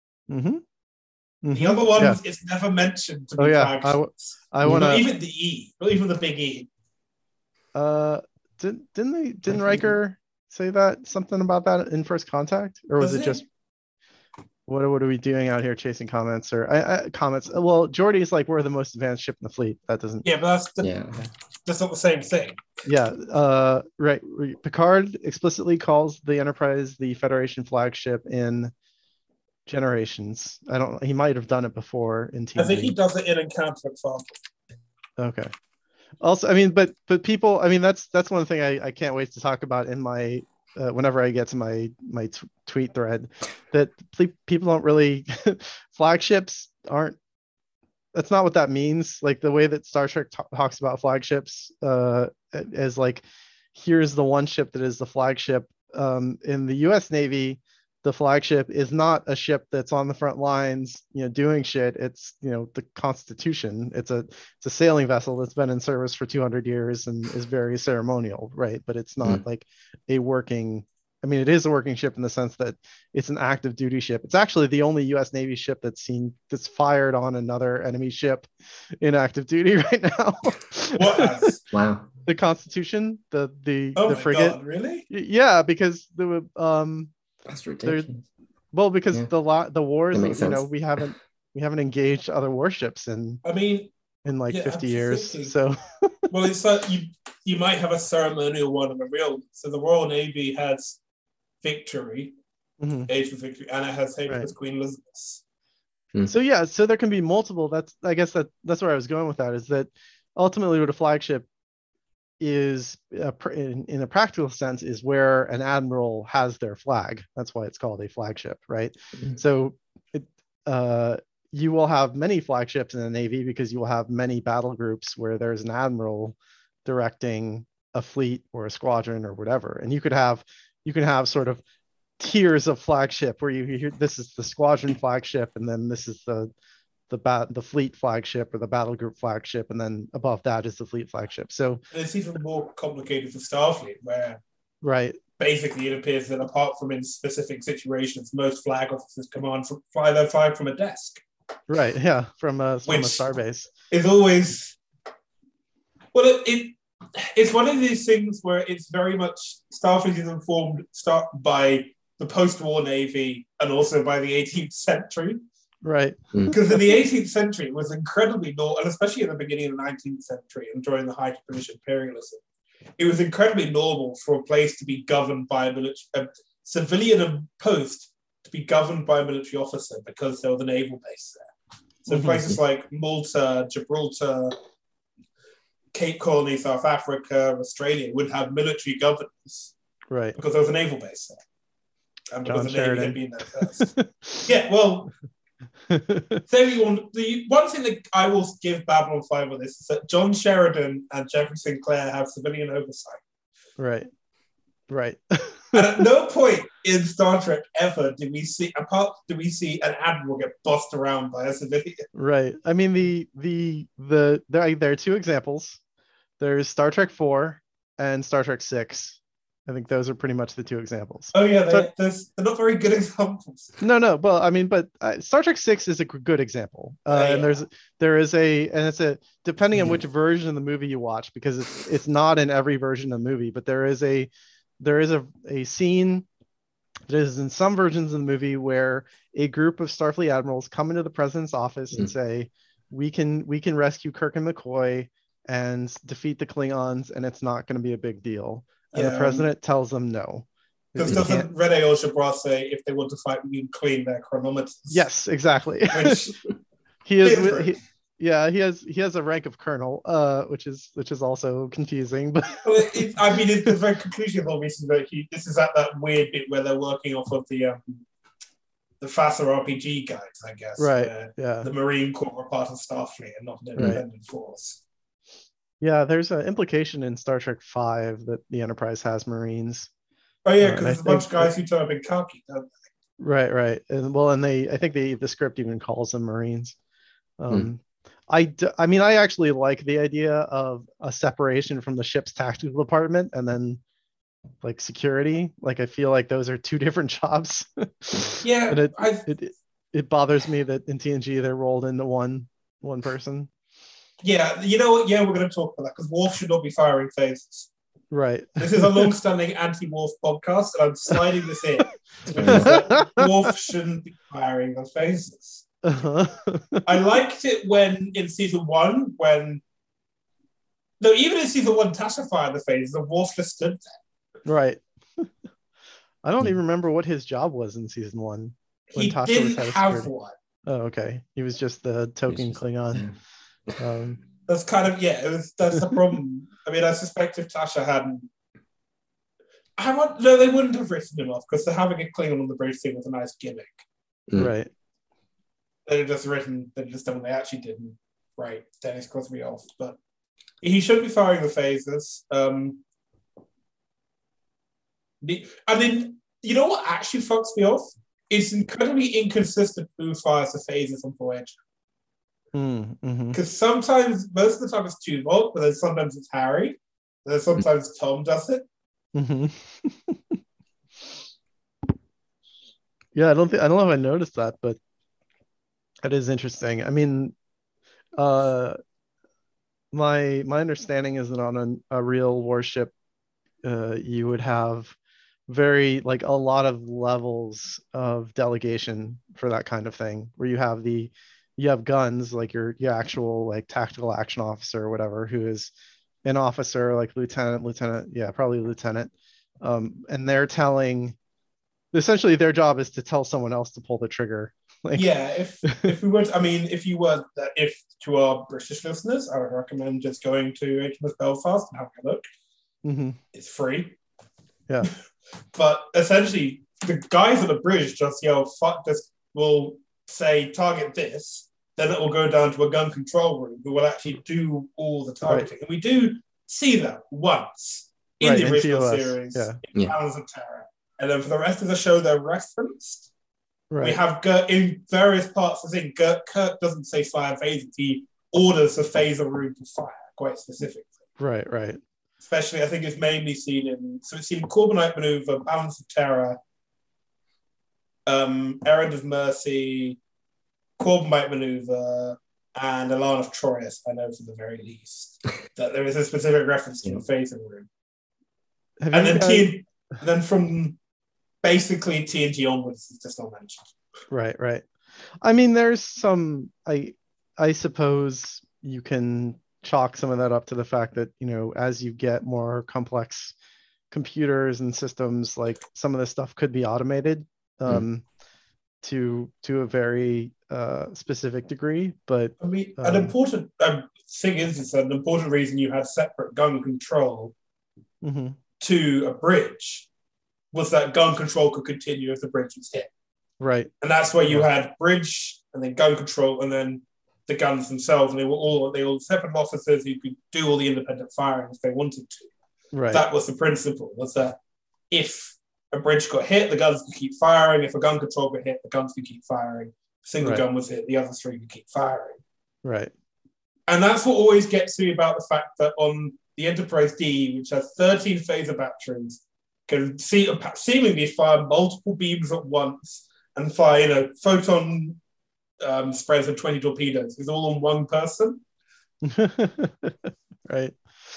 Mm-hmm. The other ones, it's never mentioned to be Oh, yeah. I w- flagships. I Yeah. want Not to. even the E, not even the big E. Uh, didn't didn't they didn't think- Riker say that something about that in First Contact, or was Does it he? just what are, what are we doing out here chasing comments or I, I, comments? Well, Geordie's like we're the most advanced ship in the fleet. That doesn't. Yeah, but that's the, yeah. that's not the same thing. Yeah. Uh, right. Picard explicitly calls the Enterprise the Federation flagship in Generations. I don't. He might have done it before in T V. I think he does it in Encounter at Farpoint. Okay. Also, I mean, but but people, I mean, that's that's one thing I, I can't wait to talk about in my uh, whenever I get to my my t- tweet thread, that ple- people don't really flagships aren't. That's not what that means. Like the way that Star Trek t- talks about flagships uh, as like, here's the one ship that is the flagship. Um, in the U S Navy, the flagship is not a ship that's on the front lines, you know, doing shit. It's, you know, the Constitution. It's a it's a sailing vessel that's been in service for two hundred years and is very ceremonial, right? But it's not Mm. like a working I mean, it is a working ship in the sense that it's an active duty ship. It's actually the only U S Navy ship that's seen that's fired on another enemy ship in active duty right now. What has? Wow. The Constitution, the the Oh the my frigate. god, really? Y- Yeah, because the um That's there's ridiculous. well because Yeah. the la- the wars, That makes you know, sense. we haven't we haven't engaged other warships in I mean, in like yeah, I'm fifty just years. thinking. So Well, it's like you you might have a ceremonial one and a real. So the Royal Navy has Victory, Mhm. Age of Victory, and it has H M S Right. Queen Elizabeth. So yeah, so there can be multiple. That's I guess that that's where I was going with that. Is that ultimately what a flagship is a, pr- in, in a practical sense is where an admiral has their flag. That's why it's called a flagship, right? Mhm. So it, uh, you will have many flagships in the Navy because you will have many battle groups where there's an admiral directing a fleet or a squadron or whatever, and you could have you can have sort of tiers of flagship where you hear this is the squadron flagship, and then this is the the bat the fleet flagship or the battle group flagship, and then above that is the fleet flagship. So And it's even more complicated for Starfleet, where right, basically it appears that apart from in specific situations, most flag officers command from, fly their flag from a desk. right, yeah, from a from a Which- starbase. Is always well, it, it it's one of these things where it's very much Starfleet is informed start by the post-war Navy and also by the eighteenth century. Right, Because in the eighteenth century, it was incredibly normal, and especially in the beginning of the nineteenth century and during the height of British imperialism, it was incredibly normal for a place to be governed by a, military, a civilian post to be governed by a military officer because there was a naval base there. So Mhm. places like Malta, Gibraltar, Cape Colony, South Africa, Australia would have military governors right. because there was a naval base there. And because John the Navy Sheridan. had been there first. Yeah, well, so everyone, the one thing that I will give Babylon five on this is that John Sheridan and Jeffrey Sinclair have civilian oversight. Right, right. And at no point in Star Trek ever do we see, apart do we see an admiral get bossed around by a civilian. Right. I mean, the the the there, there are two examples. There's Star Trek four and Star Trek six. I think those are pretty much the two examples. Oh yeah, they, So- they're, they're not very good examples. No, no. Well, I mean, but uh, Star Trek six is a g- good example. Uh, Yeah, and yeah. there's there is a and it's a depending on which version of the movie you watch, because it's it's not in every version of the movie, but there is a there is a a scene that is in some versions of the movie where a group of Starfleet admirals come into the president's office and Mm. say, "We can we can rescue Kirk and McCoy and defeat the Klingons, and it's not going to be a big deal." And Yeah, the president tells them no. Because You can't- doesn't Rene Augebras say if they want to fight, we can clean their chronometers? Yes, exactly. Which he is. Different. He, yeah, he has he has a rank of colonel, uh, which is which is also confusing. But well, it, it, I mean, it's the very conclusion of all this is that he. This is at that weird bit where they're working off of the um, the FASA R P G guides, I guess. Right. where yeah, The Marine Corps are part of Starfleet and not an Right. independent force. yeah. There's an implication in Star Trek Five that the Enterprise has Marines. Oh yeah, Uh, because and I there's a bunch of think- guys who turn up in khaki. Don't Right, right. And well, and they I think they the script even calls them Marines. Um I d- I mean I actually like the idea of a separation from the ship's tactical department and then like security. Like I feel like those are two different jobs. Yeah, and it, I- it it bothers me that in T N G they're rolled into one one person. Yeah, you know what? Yeah, we're going to talk about that because Worf should not be firing phasers. Right. This is a long-standing anti-Worf podcast, and I'm sliding this in. Which is that Worf shouldn't be firing those phasers. Uh-huh. I liked it when in season one, when no, even in season one, Tasha fired the phasers, and Worf just stood there. Right. I don't even remember what his job was in season one. When He Tasha was didn't head of have security. one. Oh, okay. He was just the token just- Klingon. Um, That's kind of yeah. It was that's the problem. I mean, I suspect if Tasha hadn't, I want no, they wouldn't have written him off because they're having a Klingon on the bridge thing was a nice gimmick. Mm. Right. They'd have just written, they'd just done what they actually didn't write Dennis Crosby off. But he should be firing the phasers. Um, the, I mean, you know what actually fucks me off? It's incredibly inconsistent who fires the phasers on Voyager. Mm, mhm. Because sometimes, most of the time it's Tuvok, but then sometimes it's Harry. And then sometimes Tom does it. Mhm. Yeah, I don't think I don't know if I noticed that, but that is interesting. I mean, uh, my my understanding is that on a, a real warship, uh, you would have very like a lot of levels of delegation for that kind of thing, where you have the you have guns like your your actual like tactical action officer or whatever, who is an officer like lieutenant, lieutenant, yeah, probably lieutenant, um, and they're telling essentially their job is to tell someone else to pull the trigger. Like, Yeah, if if we were, to, I mean, if you were, if to our British listeners, I would recommend just going to H M S Belfast and having a look. mm-hmm. It's free. Yeah. But essentially, the guys at the bridge just yell, fuck this, will say, target this. Then it will go down to a gun control room who will actually do all the targeting. Right. And we do see that once in right, the original series, yeah. in yeah. Balance of Terror. And then for the rest of the show, they're referenced. Right. We have Gert in various parts. I think Gert, Kirk doesn't say fire phasers. He orders the phaser room to fire quite specifically. Right, right. Especially, I think it's mainly seen in, so it's seen Corbomite Maneuver, Balance of Terror, um, Errand of Mercy, Corbomite Maneuver, and Alarm of Troyes, I know for the very least. That there is a specific reference to yeah. the phaser room. Have and then, guys... T- then from basically T N G onwards, it's just not mentioned. Right, right. I mean, there's some, I, I suppose you can chalk some of that up to the fact that, you know, as you get more complex computers and systems, like some of this stuff could be automated um, mm. to to a very uh, specific degree. But I mean, um, an important um, thing is, it's an important reason you had separate gun control mm-hmm. to a bridge was that gun control could continue if the bridge was hit. Right. And that's where you right. had bridge and then gun control and then the guns themselves, and they were all they were separate officers who could do all the independent firing if they wanted to. Right. That was the principle, was that if a bridge got hit, the guns could keep firing. If a gun control got hit, the guns could keep firing. If a single right. gun was hit, the other three could keep firing. Right. And that's what always gets me about the fact that on the Enterprise D, which has thirteen phaser batteries, can see, seemingly fire multiple beams at once and fire, you know, photon um, spreads of twenty torpedoes. It's all on one person. Right.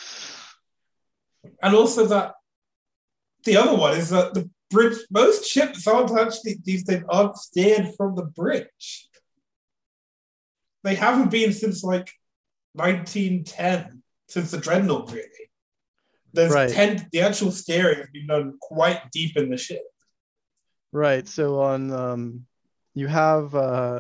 And also that the other one is that the bridge, most ships aren't actually, these days, aren't steered from the bridge. They haven't been since like nineteen ten, since the Dreadnought, really. There's right. ten, the actual steering has been done quite deep in the ship. Right. So on, um, you have, uh,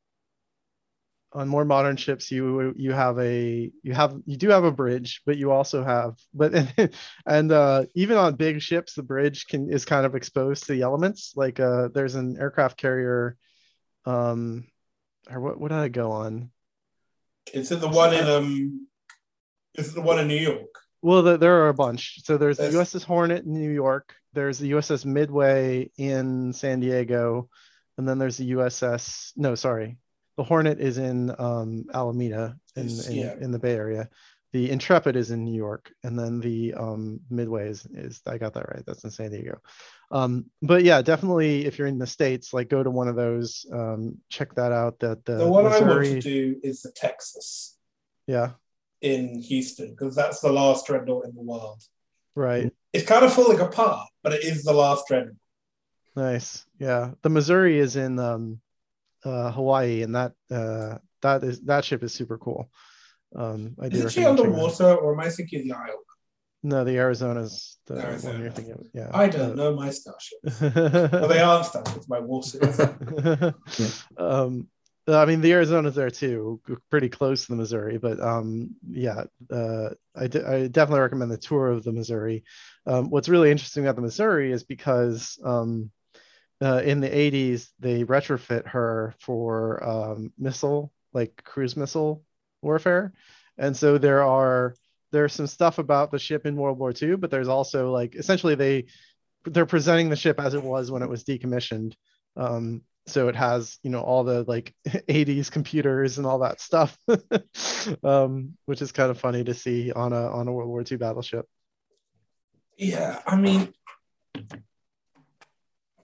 on more modern ships, you you have a you have you do have a bridge, but you also have but and uh, even on big ships, the bridge can is kind of exposed to the elements. Like uh, there's an aircraft carrier, um, or what what did I go on? Is it the one in um? Is it the one in New York? Well, the, there are a bunch. So there's the U S S Hornet in New York. There's the U S S Midway in San Diego, and then there's the U S S. No, sorry. The Hornet is in um, Alameda in, in, yeah. in the Bay Area. The Intrepid is in New York. And then the um, Midway is, is, I got that right. That's in San Diego. Um, but yeah, definitely if you're in the States, like go to one of those, um, check that out. That the, the one Missouri... I want to do is the Texas. Yeah. In Houston, because that's the last dreadnought in the world. Right. It's kind of falling apart, but it is the last dreadnought. Nice. Yeah. The Missouri is in um, uh, Hawaii, and that uh, that is that ship is super cool. Um, I do Isn't she underwater, or am I thinking the Iowa? No, the Arizona's the Arizona. one you're thinking of. Yeah. I don't uh, know my starships. Well, they aren't starships, my warships. Yeah. Um, I mean, the Arizona's there too, pretty close to the Missouri. But um, yeah, uh, I, d- I definitely recommend the tour of the Missouri. Um, what's really interesting about the Missouri is because um, uh, in the eighties, they retrofit her for um, missile, like cruise missile warfare. And so there are there's some stuff about the ship in World War Two, but there's also like essentially they they're presenting the ship as it was when it was decommissioned. Um, so it has, you know, all the like eighties computers and all that stuff, um, which is kind of funny to see on a on a World War Two battleship. Yeah, I mean,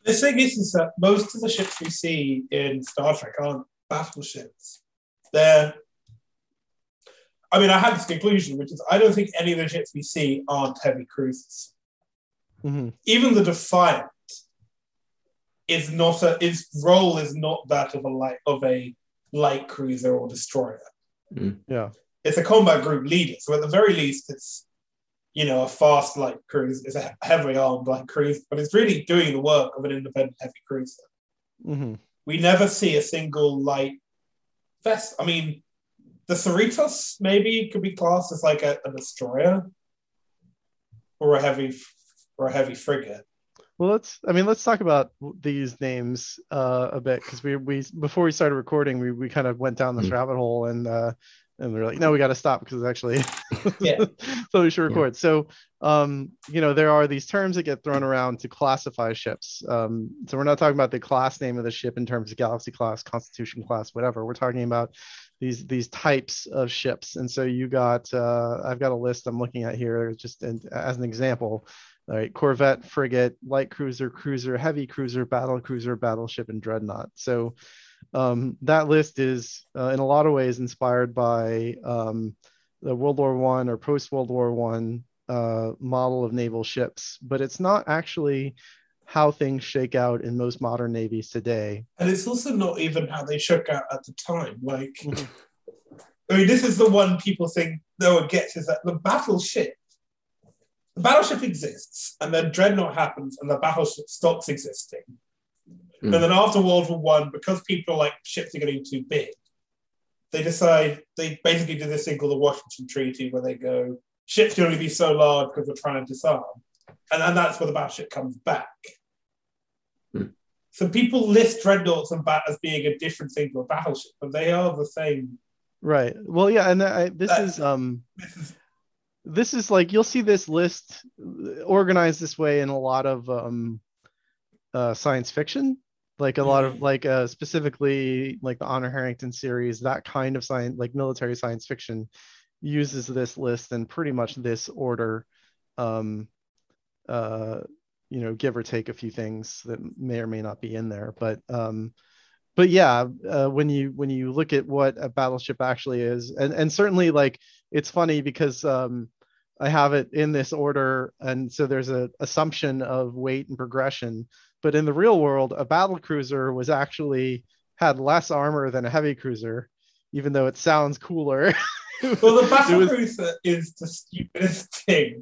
The thing is, is that most of the ships we see in Star Trek aren't battleships. They're, I mean, I had this conclusion, which is I don't think any of the ships we see aren't heavy cruisers. Mm-hmm. Even the Defiant is not a, its role is not that of a light of a light cruiser or destroyer. Mm. Yeah. It's a combat group leader. So at the very least, it's, you know, a fast light cruise. It's a heavily armed light cruise, but it's really doing the work of an independent heavy cruiser. Mm-hmm. We never see a single light vessel. I mean, the Cerritos maybe could be classed as like a, a destroyer or a heavy or a heavy frigate. Well, let's. I mean, let's talk about these names uh, a bit because we we before we started recording, we we kind of went down this mm. rabbit hole and uh, and we we're like, no, we got to stop because actually, yeah. So we should record. Yeah. So, um, you know, there are these terms that get thrown around to classify ships. Um, so we're not talking about the class name of the ship in terms of Galaxy class, Constitution class, whatever. We're talking about these these types of ships. And so you got, uh, I've got a list I'm looking at here just in, as an example. All right, Corvette, frigate, light cruiser, cruiser, heavy cruiser, battle cruiser, battleship, and dreadnought. So um, that list is uh, in a lot of ways inspired by um, the World War One or post World War One uh, model of naval ships, but it's not actually how things shake out in most modern navies today. And it's also not even how they shook out at the time. Like, mm-hmm. I mean, this is the one people think no one gets is that the battleship. The battleship exists, and then Dreadnought happens, and the battleship stops existing. Mm. And then after World War One, because people are like, ships are getting too big, they decide, they basically do this thing called the Washington Treaty, where they go, ships can only be so large because we're trying to disarm. And, and that's where the battleship comes back. Mm. So people list Dreadnoughts and bat as being a different thing to a battleship, but they are the same. Right. Well, yeah, and I, this that's, is... um. This is This is like, you'll see this list organized this way in a lot of um, uh, science fiction, like a lot of like uh, specifically like the Honor Harrington series, that kind of science, like military science fiction uses this list in pretty much this order, um, uh, you know, give or take a few things that may or may not be in there. But um, but yeah, uh, when you when you look at what a battleship actually is, and, and certainly like, it's funny because um, I have it in this order, and so there's an assumption of weight and progression. But in the real world, a battle cruiser was actually had less armor than a heavy cruiser, even though it sounds cooler. Well, the battle was... cruiser is the stupidest thing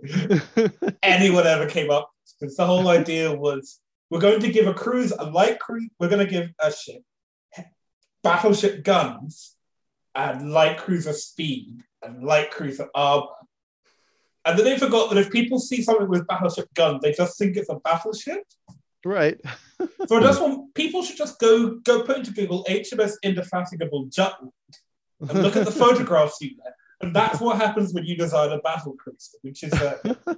anyone ever came up with, because the whole idea was we're going to give a cruise a light cruise. We're going to give a ship battleship guns and light cruiser speed and light cruiser armor. And then they forgot that if people see something with battleship guns, they just think it's a battleship. Right. So I just want people should just go go put into Google H M S Indefatigable Jutland and look at the photographs you get. And that's what happens when you design a battle cruiser, which is that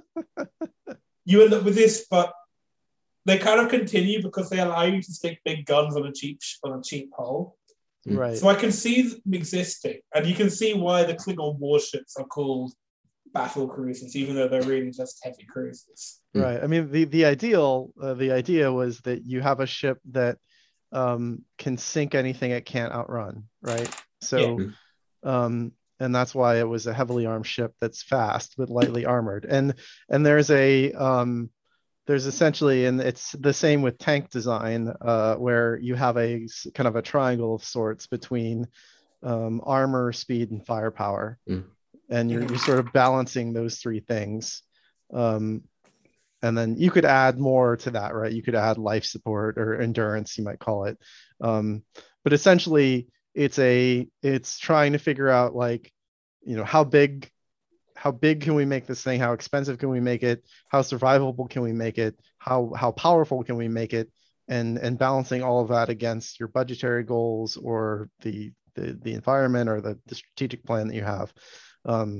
you end up with this, but they kind of continue because they allow you to stick big guns on a cheap on a cheap hull. Right. So I can see them existing, and you can see why the Klingon warships are called battle cruisers, even though they're really just heavy cruisers. Right. I mean, the the ideal, uh, the idea was that you have a ship that um, can sink anything it can't outrun. Right. So, yeah. um, and that's why it was a heavily armed ship that's fast but lightly armored. And and there's a um, there's essentially, and it's the same with tank design, uh, where you have a kind of a triangle of sorts between um, armor, speed, and firepower. Mm. And you're, you're sort of balancing those three things. Um, and then you could add more to that, right? You could add life support or endurance, you might call it. Um, but essentially it's a, it's trying to figure out like, you know, how big, how big can we make this thing? How expensive can we make it? How survivable can we make it? How, how powerful can we make it? And, and balancing all of that against your budgetary goals or the, the, the environment or the, the strategic plan that you have. Um,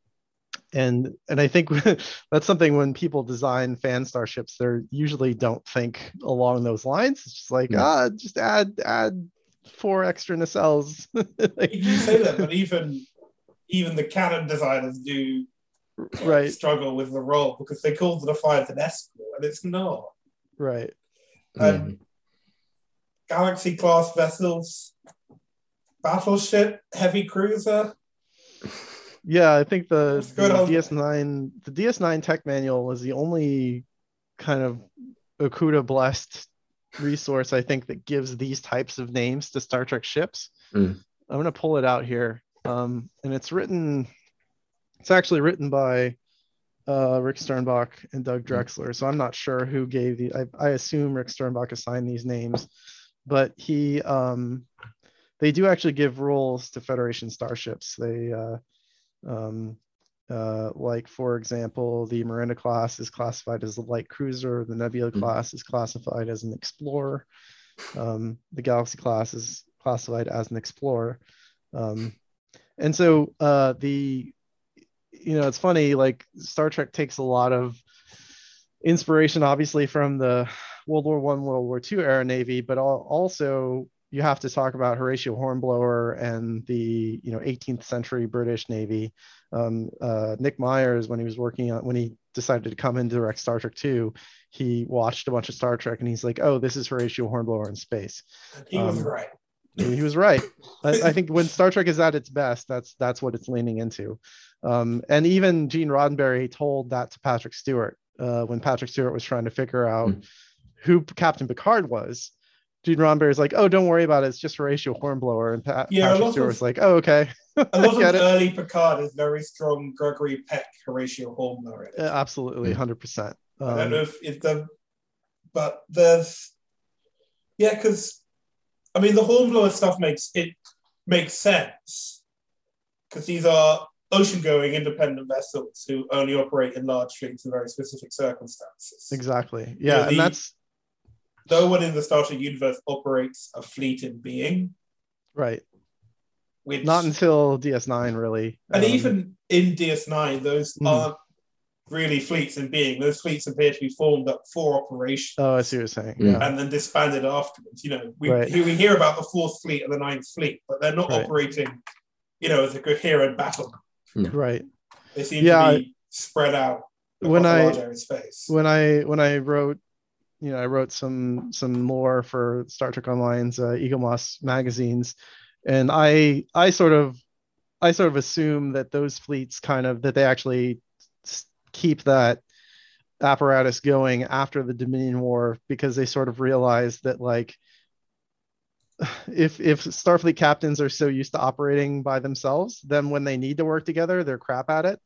and and I think that's something when people design fan starships, they usually don't think along those lines. It's just like, yeah. ah, just add add four extra nacelles. Like, you say that, but even even the cannon designers do right struggle with the role because they call the Defiant an escort, and it's not. Right. And Mm. Galaxy class vessels, battleship, heavy cruiser. Yeah, I think the, What's good the on D S nine the D S nine tech manual was the only kind of Okuda blessed resource I think that gives these types of names to Star Trek ships. Mm. I'm gonna pull it out here, um, and it's written. It's actually written by uh, Rick Sternbach and Doug Drexler. So I'm not sure who gave the. I, I assume Rick Sternbach assigned these names, but he um, they do actually give rules to Federation starships. They uh, um, uh, like, for example, the Miranda class is classified as a light cruiser. The Nebula Mhm. class is classified as an explorer. Um, the Galaxy class is classified as an explorer. Um, and so uh, the, you know, it's funny, like Star Trek takes a lot of inspiration, obviously, from the World War One, World War Two era Navy, but al- also you have to talk about Horatio Hornblower and the, you know, eighteenth century British Navy. Um, uh, Nick Myers, when he was working on, when he decided to come and direct Star Trek two, he watched a bunch of Star Trek and he's like, oh, this is Horatio Hornblower in space. He was Um, right. He was right. I, I think when Star Trek is at its best, that's that's what it's leaning into. Um, and even Gene Roddenberry told that to Patrick Stewart uh, when Patrick Stewart was trying to figure out Mm. who Captain Picard was. Gene Roddenberry's like, "Oh, don't worry about it. It's just Horatio Hornblower." And Pa- Yeah, a Patrick lot Stewart of- was like, "Oh, okay." A I lot of get it. early Picard is very strong Gregory Peck, Horatio Hornblower. in it. Uh, absolutely, Mm. one hundred percent. I don't Um, know if it's the, but there's, yeah, because I mean the Hornblower stuff makes it makes sense because these are ocean-going independent vessels who only operate in large fleets in very specific circumstances. exactly. Yeah, Yeah, the- and that's No one in the Star Trek universe operates a fleet in being, right. which Not until D S nine, really. and Um, even in D S nine, those Mhm. aren't really fleets in being. Those fleets appear to be formed up for operations. oh, I see what you're saying. Mm. Yeah, And then disbanded afterwards. You know, we, Right. we hear about the Fourth Fleet and the Ninth Fleet, but they're not Right. operating, you know, as a coherent battle. right. They seem Yeah, to be spread out across when a I- large area of space. when I when I wrote, you know, I wrote some some lore for Star Trek Online's uh, Eaglemoss magazines, and I I sort of I sort of assume that those fleets kind of that they actually s- keep that apparatus going after the Dominion War because they sort of realized that, like, if if Starfleet captains are so used to operating by themselves, then when they need to work together, they're crap at it.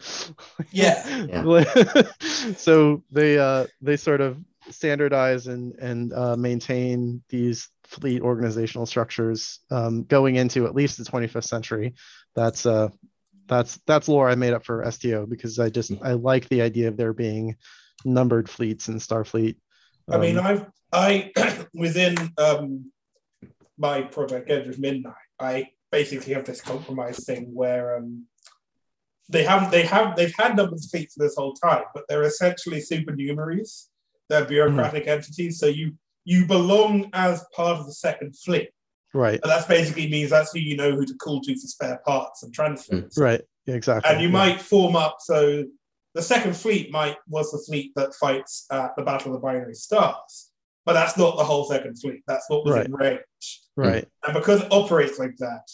Yeah. Yeah. So they uh they sort of standardize and and uh, maintain these fleet organizational structures um, going into at least the twenty-fifth century. That's uh that's that's lore I made up for S T O because I just I like the idea of there being numbered fleets in Starfleet. I mean, Um, I've, I, within um, my project, Edge of Midnight, I basically have this compromise thing where um, they haven't, they have, they've had numbered fleets this whole time, but they're essentially supernumeraries. They're bureaucratic entities. So you, you belong as part of the second fleet. right, But that basically means that's who you know who to call to for spare parts and transfers. right, yeah, exactly. And you yeah. might form up. So the second fleet might was the fleet that fights at the Battle of the Binary Stars, but that's not the whole second fleet. That's what was Right. in range. right, And because it operates like that,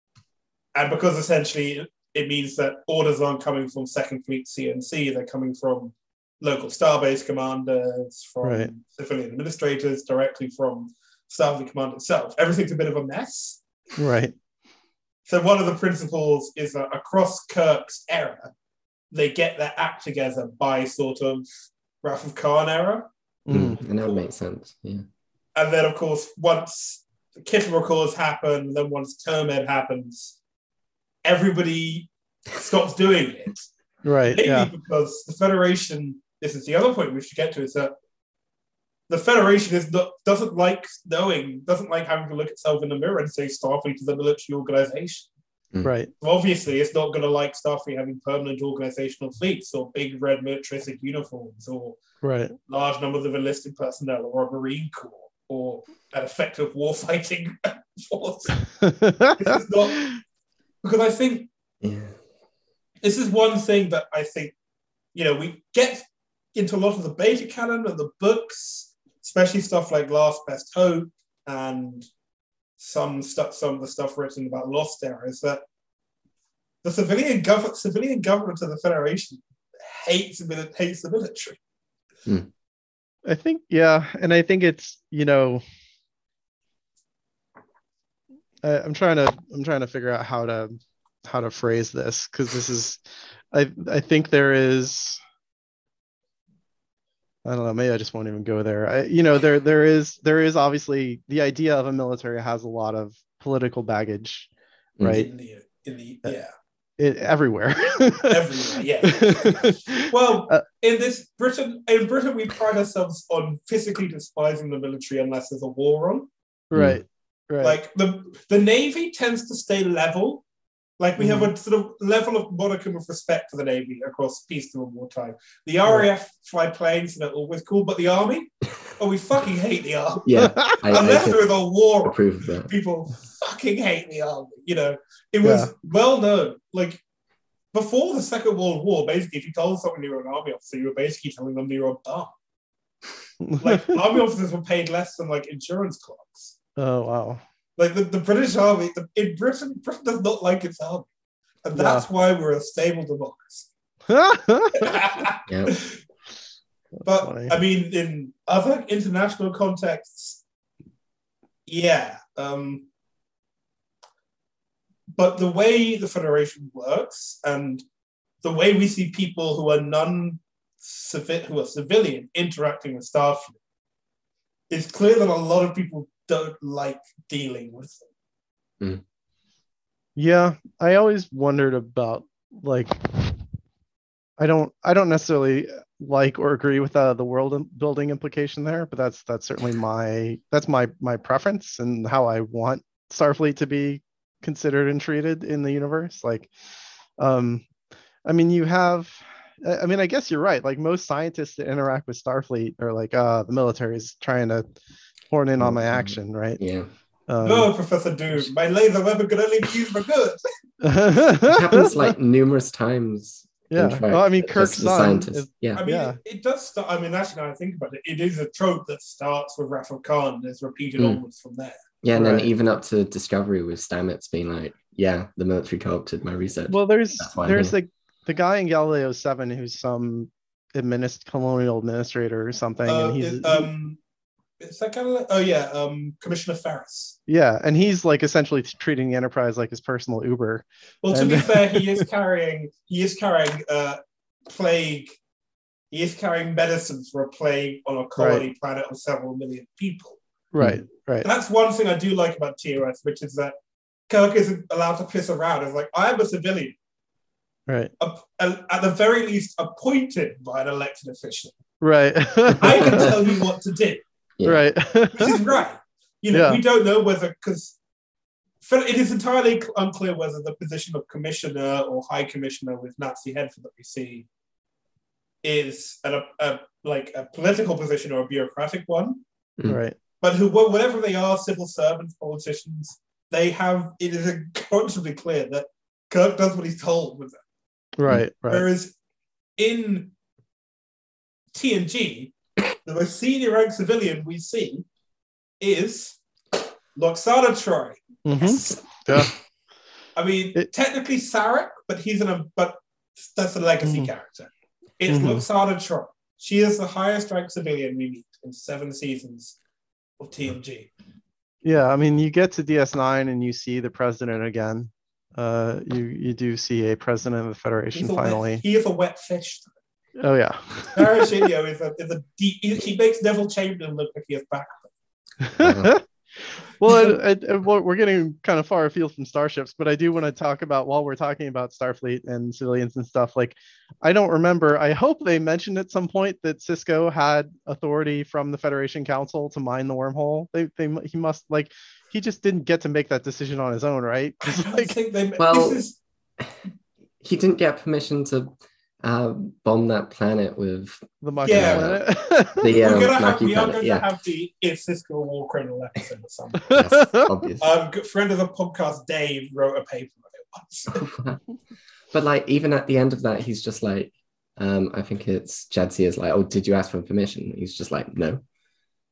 and because essentially it means that orders aren't coming from second fleet C N C, they're coming from local starbase commanders, from Right. civilian administrators, directly from Starfleet Command itself. Everything's a bit of a mess. right, So one of the principles is that across Kirk's era, they get their act together by sort of Wrath of Khan era. Mhm. Mm. And that would make sense. Yeah. And then, of course, once the Kittel Accords happen, then once Termed happens, everybody stops doing it. right, Mainly yeah, because the Federation, this is the other point we should get to, is that the Federation is not, doesn't like knowing, doesn't like having to look itself in the mirror and say Starfleet is a military organization. right, So obviously, it's not going to like Starfleet having permanent organizational fleets or big red militaristic uniforms or right, large numbers of enlisted personnel or a Marine Corps or an effective warfighting force. This is not, because I think Yeah. this is one thing that I think, you know, we get into a lot of the beta canon and the books especially stuff like Last Best Hope and some stuff, some of the stuff written about Lost Era, is that the civilian government, civilian government of the Federation hates hates the military. Mm. I think, yeah, and I think it's, you know, I, I'm trying to I'm trying to figure out how to how to phrase this, because this is, I I think there is, I don't know, maybe I just won't even go there. I, you know, there there is there is obviously the idea of a military has a lot of political baggage, right? In the, in the yeah. It, everywhere. Everywhere, yeah. Well, uh, in this Britain, in Britain, we pride ourselves on physically despising the military unless there's a war on. Right, right. Like the the Navy tends to stay level. Like we mm. have a sort of level of modicum of respect for the Navy across peacetime and wartime. The R A F right. fly planes, and they're always cool, but the Army, oh, we fucking hate the Army. Yeah, I, unless there is a war, on, people fucking hate the Army. You know, it was yeah. well known. Like before the Second World War, basically, if you told someone you were an Army officer, you were basically telling them you were a bum. Like Army officers were paid less than like insurance clerks. Oh wow. Like the, the British Army, the, in Britain, Britain does not like its army. And that's yeah. why we're a stable democracy. yeah. But, funny. I mean, in other international contexts, yeah. Um, but the way the Federation works and the way we see people who are non who are civilian interacting with Starfleet, it's clear that a lot of people don't like dealing with them. Mm. Yeah, I always wondered about, like, I don't I don't necessarily like or agree with uh, the world building implication there, but that's that's certainly my that's my my preference and how I want Starfleet to be considered and treated in the universe. Like, um, I mean, you have, I mean, I guess you're right. Like most scientists that interact with Starfleet are like, uh, the military is trying to horn in on my action, right? Yeah. Um, no, Professor Doom, my laser weapon can only be used for good. It happens like numerous times. Yeah. Well, I mean, Kirk's son. Is, yeah. I mean, yeah. It, it does start. I mean, actually, now I think about it, it is a trope that starts with Wrath of Khan and is repeated mm. onwards from there. Yeah, and right. then even up to Discovery with Stamets being like, "Yeah, the military co-opted my research." Well, there's there's like the guy in Galileo seven who's some administ- colonial administrator or something, uh, and he's it, um. Is that kind of, oh yeah, um, Commissioner Ferris. Yeah, and he's like essentially treating the Enterprise like his personal Uber. Well, to and... be fair, he is carrying he is carrying uh, plague. He is carrying medicine for a plague on a colony right. planet of several million people. Right, right. And that's one thing I do like about T O S, which is that Kirk isn't allowed to piss around. It's like, I am a civilian. Right. A, a, at the very least, appointed by an elected official. Right. I can tell you what to do. Yeah. Right. Which is right. You know, yeah. we don't know whether, because it is entirely unclear whether the position of commissioner or high commissioner with Nazi Headford that we see is a, a like a political position or a bureaucratic one. Right. But who, whatever they are, civil servants, politicians, they have, it is constantly clear that Kirk does what he's told with them. Right, right. Whereas in T N G, the most senior rank civilian we see is Lwaxana Troi. Mm-hmm. Yeah. I mean, it, technically Sarek, but he's in a but that's a legacy mm-hmm. character. It's mm-hmm. Lwaxana Troi. She is the highest ranked civilian we meet in seven seasons of T N G. Yeah, I mean, you get to D S nine and you see the president again. Uh, you you do see a president of the Federation finally. Wet, he is a wet fish. Oh yeah. Parashino is a is a deep. He makes Neville Chamberlain look like he has back. Uh-huh. Well, I, I, we're getting kind of far afield from starships, but I do want to talk about, while we're talking about Starfleet and civilians and stuff, like, I don't remember, I hope they mentioned at some point that Sisko had authority from the Federation Council to mine the wormhole. They, they, he must, like, he just didn't get to make that decision on his own, right? I don't like, think they, well, this is... he didn't get permission to uh, bomb that planet with the Maquis yeah. planet. the, um, We're gonna have, Maquis we are planet, going to yeah. have the If Sisko a War Criminal episode or something. Yes, obviously. Um, good friend of the podcast, Dave, wrote a paper on it once. But like, even at the end of that, he's just like, um, I think it's Jadzia is like, oh, did you ask for permission? He's just like, no.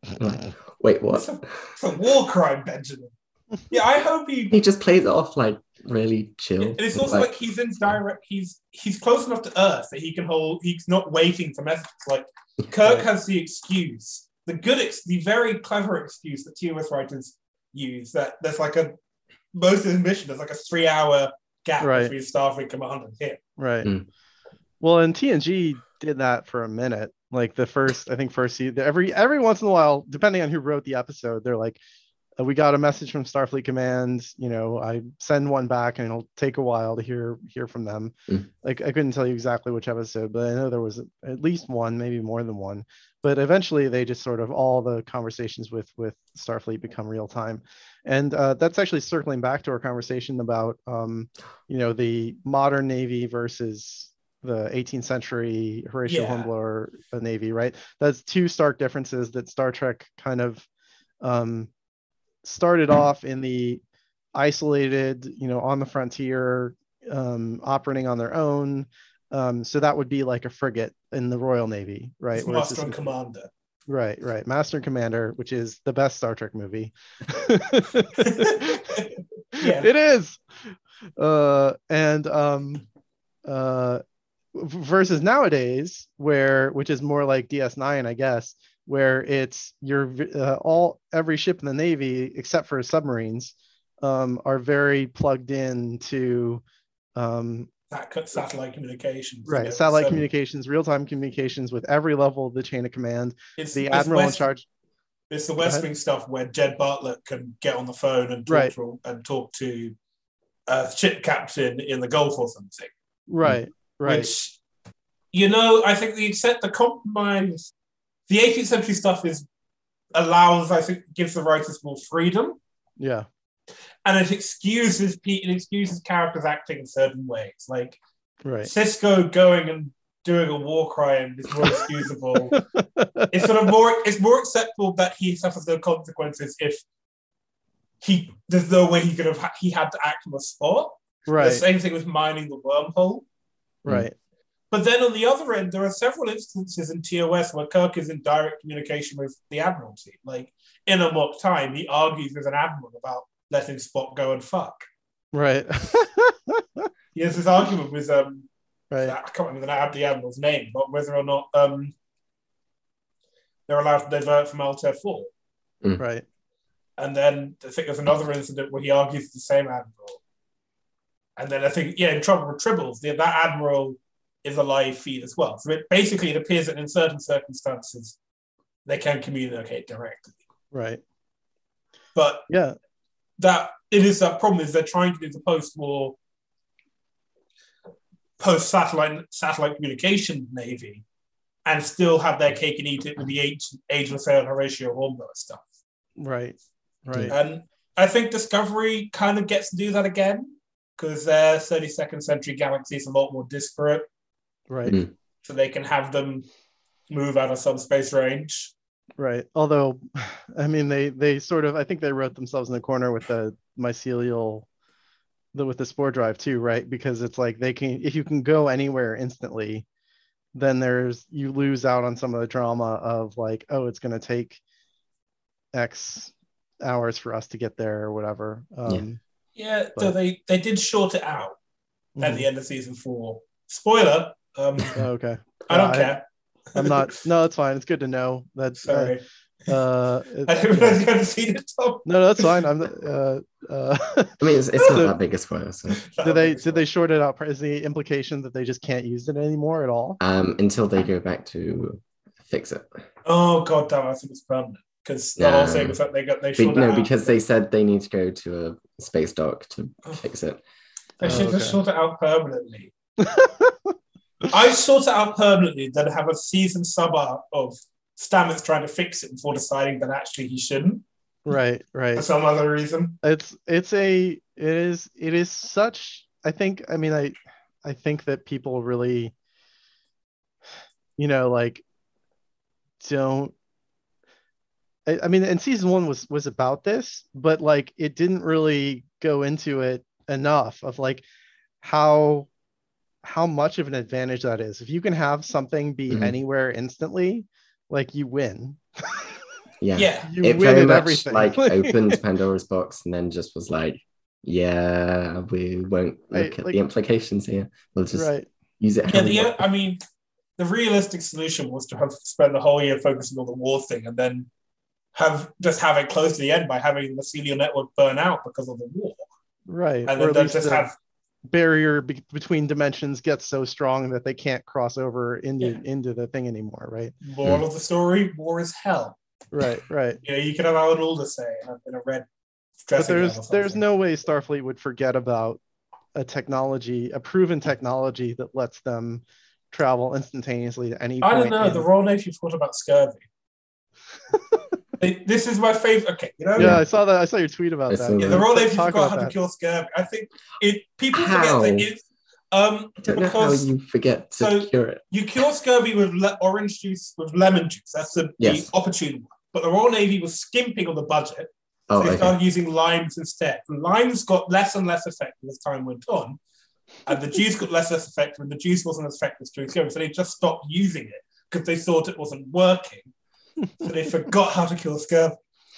Like, wait, It's what? a, it's a war crime, Benjamin. Yeah, I hope he. He just plays it off like really chill. And it's also like, he's in direct. He's he's close enough to Earth that he can hold. He's not waiting for messages. Like Kirk Right. has the excuse, the good, ex, the very clever excuse that T O S writers use, that there's like a most of his mission there's like a three hour gap Right. between Starfleet Commander and him. Right. Mm. Well, and T N G did that for a minute. Like the first, I think first season, every every once in a while, depending on who wrote the episode, they're like, uh, we got a message from Starfleet Command. You know, I send one back, and it'll take a while to hear hear from them. Mm. Like I couldn't tell you exactly which episode, but I know there was at least one, maybe more than one. But eventually, they just sort of all the conversations with with Starfleet become real time, and uh, that's actually circling back to our conversation about, um, you know, the modern Navy versus the eighteenth century Horatio Yeah. Hornblower uh, Navy, right? That's two stark differences that Star Trek kind of um, started off in the isolated, you know, on the frontier, um, operating on their own. Um, so that would be like a frigate in the Royal Navy, right? It's Whereas Master this and is- Commander. Right, right. Master and Commander, which is the best Star Trek movie. Yeah. It is. Uh, and um, uh, versus nowadays, where which is more like D S nine, I guess, where it's your uh, all every ship in the Navy except for submarines um, are very plugged in to um, That satellite communications. right You know, satellite so communications, real-time communications with every level of the chain of command. It's The it's admiral in West, charge. It's the Go West ahead. Wing stuff where Jed Bartlett can get on the phone and talk Right. to and talk to a ship captain in the Gulf or something. Right, right. Which, you know, I think the except the compromise, the eighteenth century stuff is allows, I think, gives the writers more freedom, Yeah, and it excuses pe- it excuses characters acting in certain ways. Like right. Cisco going and doing a war crime is more excusable. It's sort of more it's more acceptable that he suffers no consequences if he there's no way he could have ha- he had to act on the spot. The Right, same thing with mining the wormhole. right. But then on the other end, there are several instances in T O S where Kirk is in direct communication with the Admiralty. Like in a mock time, he argues with an admiral about letting Spock go and fuck. Right. He has this argument with um Right. I can't remember the, the admiral's name, but whether or not um they're allowed to divert from Altair four. Right. And then I think there's another incident where he argues with the same admiral. And then I think, yeah, in Trouble with Tribbles, the, that admiral is a live feed as well. So it basically it appears that in certain circumstances they can communicate directly. Right. But Yeah. that it is that problem is they're trying to do the post-war, post-satellite satellite communication navy, and still have their cake and eat it with the age, age of Sail and Horatio Hornblower stuff. Right. Right. And I think Discovery kind of gets to do that again because their thirty-second century galaxy is a lot more disparate, Right. Mm. so they can have them move out of subspace range. Right. Although, I mean, they they sort of I think they wrote themselves in the corner with the mycelial, the with the spore drive too, right? Because it's like they can if you can go anywhere instantly, then there's you lose out on some of the drama of like, oh, it's going to take X hours for us to get there or whatever. Um, Yeah, But- so they, they did short it out at mhm. the end of season four. Spoiler, um, Oh, okay. I don't Uh, I- care. I'm not. No, it's fine. It's good to know. That's uh, Sorry. uh, it- I didn't yeah. realize you hadn't seen it, Tom. No, that's fine. I'm. Uh, uh, I mean, it's, it's not So- that big a spoiler. So did they did they short it out? Is the implication that they just can't use it anymore at all? um, until they go back to fix it. Oh, god damn, I think it's permanent. Because the No. whole thing was that they got they Be- short it no, out. because they said they need to go to a space dock to fix it. They should Oh, just okay. sort it out permanently. I sort it out permanently, then have a season sub arc of Stamets trying to fix it before deciding that actually he shouldn't Right, for right. some other reason. It's it's a it is it is such. I think. I mean, I I think that people really, you know, like don't. I, I mean, and season one was was about this, but like it didn't really go into it enough of like how how much of an advantage that is. If you can have something be Mhm. anywhere instantly, like you win. Yeah. Yeah. You It win very at much everything. like opened Pandora's box and then just was like, yeah, we won't look Right, at like- the implications here. We'll just Right. use it how Yeah, we the want. I mean, the realistic solution was to have spent the whole year focusing on the war thing and then have just have it close to the end by having the mycelial network burn out because of the war. Right. And Or then at they'll least just the have barrier be- between dimensions gets so strong that they can't cross over into Yeah. into the thing anymore. Right. moral of the story, war is hell. Right. Right. You know, you could have Alan Alda say in a, in a red But dressing gown or there's there's something. no way Starfleet would forget about a technology, a proven technology that lets them travel instantaneously to any I point. don't know. in- The Royal Navy thought about scurvy. They- this is my favorite. Okay, you know, yeah, I saw that. I saw your tweet about I that. saw yeah, that. the Royal Let's Navy talk forgot about how to that. cure scurvy. I think it. People How? forget that it's um I don't know how because you forget to so- cure it. you cure scurvy with le- orange juice with lemon juice. That's the, Yes. the opportune one. But the Royal Navy was skimping on the budget, Oh, so they okay. started using limes instead. And limes got less and less effective as time went on, and the juice got less and less effective, and the juice wasn't as effective as doing scurvy. So they just stopped using it because they thought it wasn't working. So they forgot how to cure scurvy.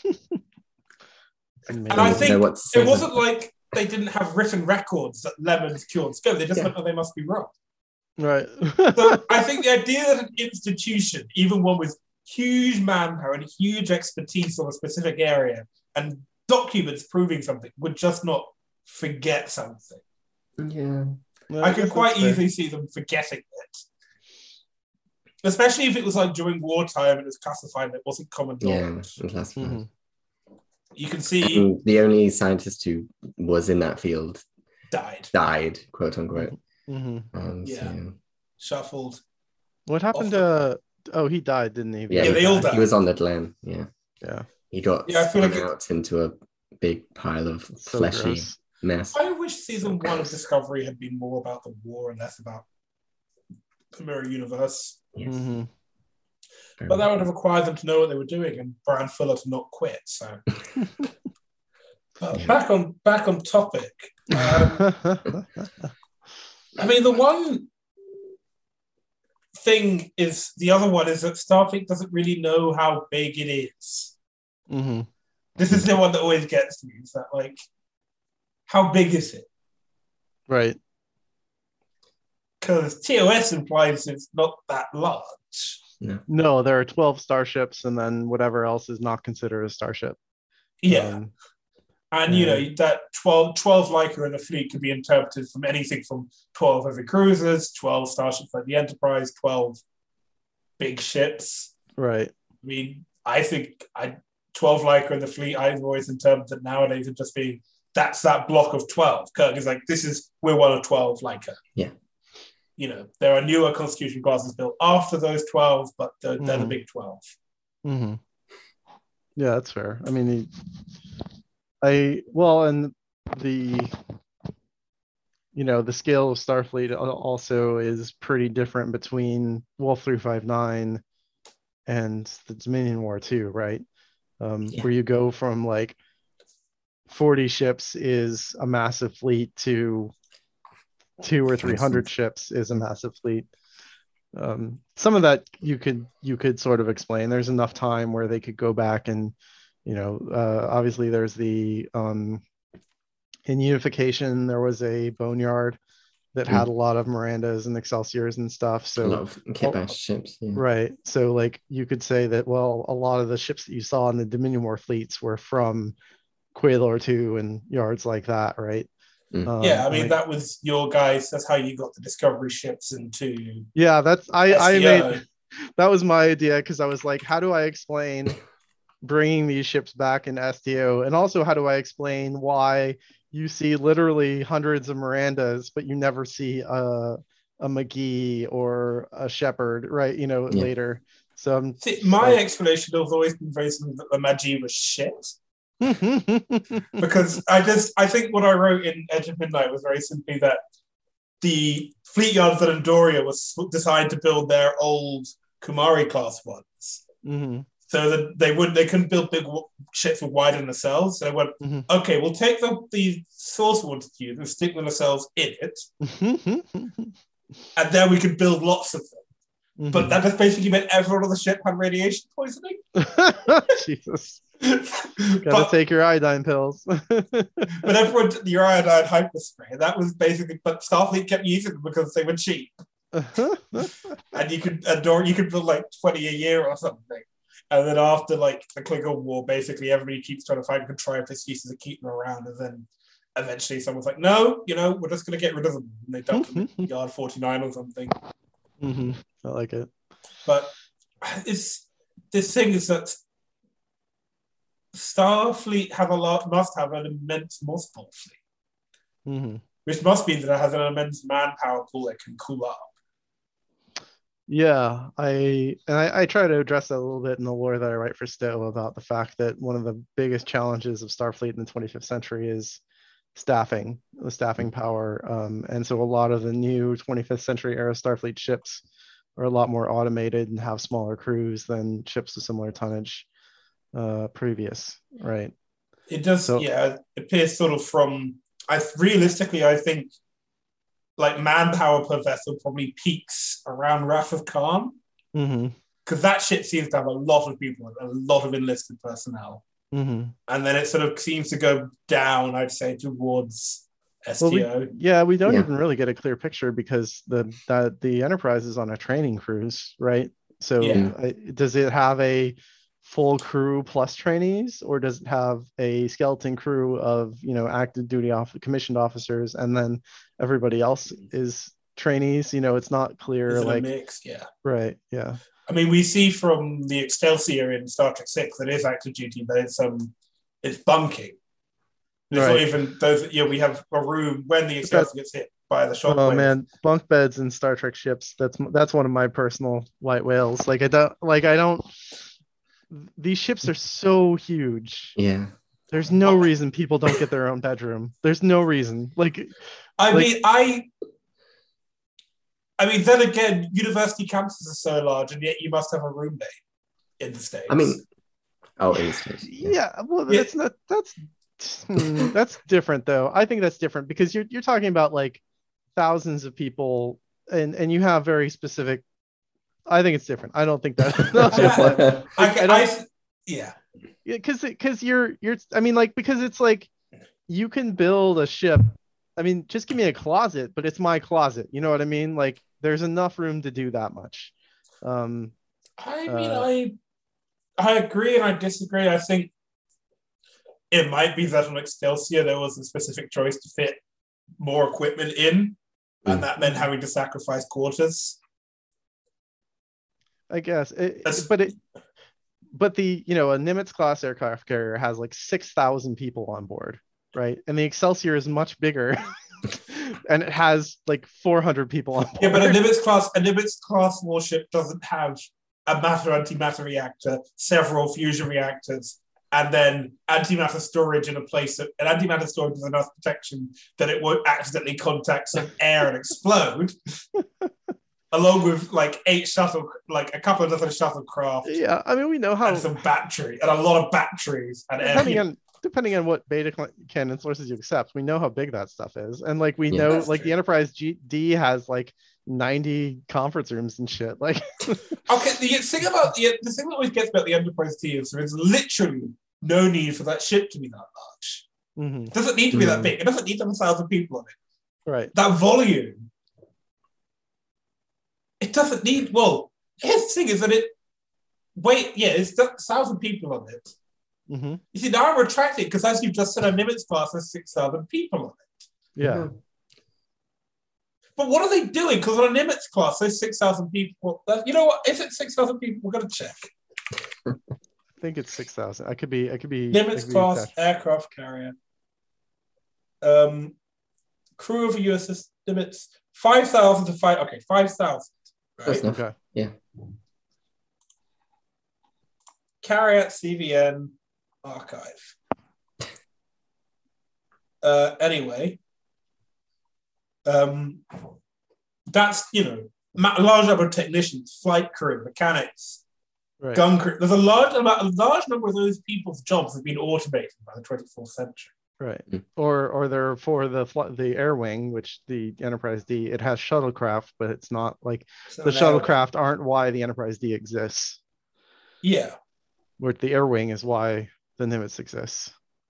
Amazing. And I don't think know what to say it wasn't about like they didn't have written records that lemons cured scurvy. They just Yeah. went, oh, they must be wrong. Right. So I think the idea that an institution, even one with huge manpower and huge expertise on a specific area and documents proving something, would just not forget something. Yeah. Well, I guess can that's quite fair. easily see them forgetting it. Especially if it was like during wartime and it was classified and it wasn't common Yeah. knowledge. It was last month. Mhm. You can see And the only scientist who was in that field died, died, quote unquote. Mhm. Um, so, Yeah. yeah. shuffled. What happened Often- to? Oh, he died, didn't he? Yeah, Yeah, he, they all died. He died. was on the Glen. Yeah. Yeah. He got Yeah, I feel spun like it- out into a big pile of So fleshy gross. mess. I wish season So one of gross. Discovery had been more about the war and less about the mirror universe. Yes. Mhm. Very But that would have required them to know what they were doing and Brian Fuller to not quit. So, but Yeah. back on back on topic. Um, I mean, the one thing is the other one is that Starfleet doesn't really know how big it is. Mhm. This is the one that always gets me. Is that like, how big is it? Right. Because T O S implies it's not that large. No, there are twelve starships, and then whatever else is not considered a starship. Yeah. Um, And you know Yeah. that twelve, twelve Leica in the fleet could be interpreted from anything from twelve heavy cruisers, twelve starships like the Enterprise, twelve big ships. right. I mean, I think I twelve Leica in the fleet. I've always interpreted nowadays it just being that's that block of twelve. Kirk is like, this is we're one of twelve Leica. Yeah. You know, there are newer Constitution classes built after those twelve, but they're, they're the Mhm. big twelve. Hmm. Yeah, that's fair. I mean, he- I well, and the you know the scale of Starfleet al- also is pretty different between Wolf three five nine and the Dominion War too, right? Um, Yeah. Where you go from like forty ships is a massive fleet to two or three hundred ships is a massive fleet. Um, some of that you could you could sort of explain. There's enough time where they could go back and, you know, uh, obviously there's the um, in Unification there was a boneyard that had a lot of Mirandas and Excelsiors and stuff. a So lot of Kitbash ships. Yeah. right, so like you could say that well, a lot of the ships that you saw in the Dominion War fleets were from Quailor two and yards like that, right? Mm. Um, yeah, I mean and that was your guys. That's how you got the Discovery ships into yeah, that's I I S E O. made that was my idea because I was like, how do I explain bringing these ships back in S T O, and also how do I explain why you see literally hundreds of Mirandas, but you never see a a McGee or a Shepard, right? You know, Yeah. later. So I'm See, my like- explanation has always been very simple that the Magi was shit. Mhm. Because I just I think what I wrote in Edge of Midnight was very simply that the fleet yards at Andoria was decided to build their old Kumari class ones, Mhm. so that they would they couldn't build big w- ships with wide inner cells. So they went, Mhm. okay, we'll take the the source water cube and stick the cells in it, Mhm. and then we can build lots of them. Mhm. But that just basically meant everyone on the ship had radiation poisoning. Jesus. but, Gotta take your iodine pills. but everyone did the iodine hyperspray. That was basically, but Starfleet kept using them because they were cheap. And you could adore, you could build like twenty a year or something. And then after like the Klingon War, basically everybody keeps trying to find contrived excuses to keep them around. And then eventually someone's like, no, you know, we're just going to get rid of them. And they dumped them in yard forty-nine or something. Mm-hmm. I like it. But it's this thing is that Starfleet have a lot, must have an immense mothball fleet, Mm-hmm. which must mean that it has an immense manpower pool that can cool up. Yeah, I and I, I try to address that a little bit in the lore that I write for Stowe about the fact that one of the biggest challenges of Starfleet in the twenty-fifth century is staffing, the staffing power. Um, and so a lot of the new twenty-fifth century era Starfleet ships are a lot more automated and have smaller crews than ships of similar tonnage uh, previous, right? It does, So- yeah, it appears sort of from, I realistically, I think like manpower per vessel probably peaks around Wrath of Khan, Mm-hmm. because that ship seems to have a lot of people, a lot of enlisted personnel. Mm-hmm. And then it sort of seems to go down, I'd say, towards S T O. Well, we, yeah, we don't Yeah. even really get a clear picture because the that the Enterprise is on a training cruise, right? So Yeah. I, does it have a full crew plus trainees, or does it have a skeleton crew of, you know, active duty off commissioned officers, and then everybody else is trainees? You know, it's not clear. Is it Like, a mix? Yeah. right? Yeah. I mean, we see from the Excelsior in Star Trek Six that is active duty, but it's um, it's bunking. It's not Right. even those. Yeah, we have a room when the Excelsior gets hit by the shockwave. Oh man, bunk beds in Star Trek ships. That's that's one of my personal white whales. Like I don't like I don't. These ships are so huge. Yeah. There's no reason people don't get their own bedroom. There's no reason. Like, I like- mean, I. I mean, then again, university campuses are so large, and yet you must have a roommate in the States. I mean, oh, in the States. Yeah. yeah, well, Yeah. that's not that's hmm, that's different though. I think that's different because you're you're talking about like thousands of people, and and you have very specific. I think it's different. I don't think that. I, I I, don't- yeah. because because you're you're I mean, like, because it's like you can build a ship. I mean, just give me a closet, but it's my closet. You know what I mean? Like, there's enough room to do that much. Um, I mean, Uh, I I agree and I disagree. I think it might be that on Excelsior there was a specific choice to fit more equipment in, and Mm. that meant having to sacrifice quarters. I guess, it, That's- but it, but the you know a Nimitz class aircraft carrier has like six thousand people on board, right? And the Excelsior is much bigger, and it has like four hundred people on board. Yeah, but a Nimitz class a Nimitz class warship doesn't have a matter antimatter reactor, several fusion reactors, and then antimatter storage in a place that an antimatter storage is enough protection that it won't accidentally contact some air and explode. Along with like eight shuttle, like a couple of dozen shuttlecraft, Yeah, I mean, we know how and some battery, and a lot of batteries, and depending air. on depending on what beta cl- canon sources you accept, we know how big that stuff is, and like we Yeah. know, That's like true. the Enterprise G- D has like ninety conference rooms and shit. Like, Okay, the thing about the the thing that always gets about the Enterprise T is there is literally no need for that ship to be that large. mhm, It doesn't need to be that Mm. big. It doesn't need to have a thousand people on it. right? That volume, it doesn't need. Well, here's the thing: is that it. Wait, yeah, it's got a thousand people on it. hmm You see, now I'm retracting because, as you've just said, a Nimitz class has six thousand people on it. Yeah, But what are they doing? Because on a Nimitz class, there's six thousand people. That, you know what? Is it six thousand people? We're going to check. I think it's six thousand. I could be, I could be. I Nimitz could be class exact. aircraft carrier. Um, crew of a U S S Nimitz, five thousand to five. Okay, five thousand. That's Right? enough. Okay. Yeah. Carrier C V N archive. Uh, anyway, um, that's, you know, ma- large number of technicians, flight crew, mechanics, Right. gun crew. There's a large amount, a large number of those people's jobs have been automated by the twenty-fourth century. Right. Mm. Or or they're for the fl- the air wing, which the Enterprise D, it has shuttlecraft, but it's not like It's not the an air wing. shuttlecraft aren't why the Enterprise D exists. Yeah. Where the air wing is why the Nimitz exists.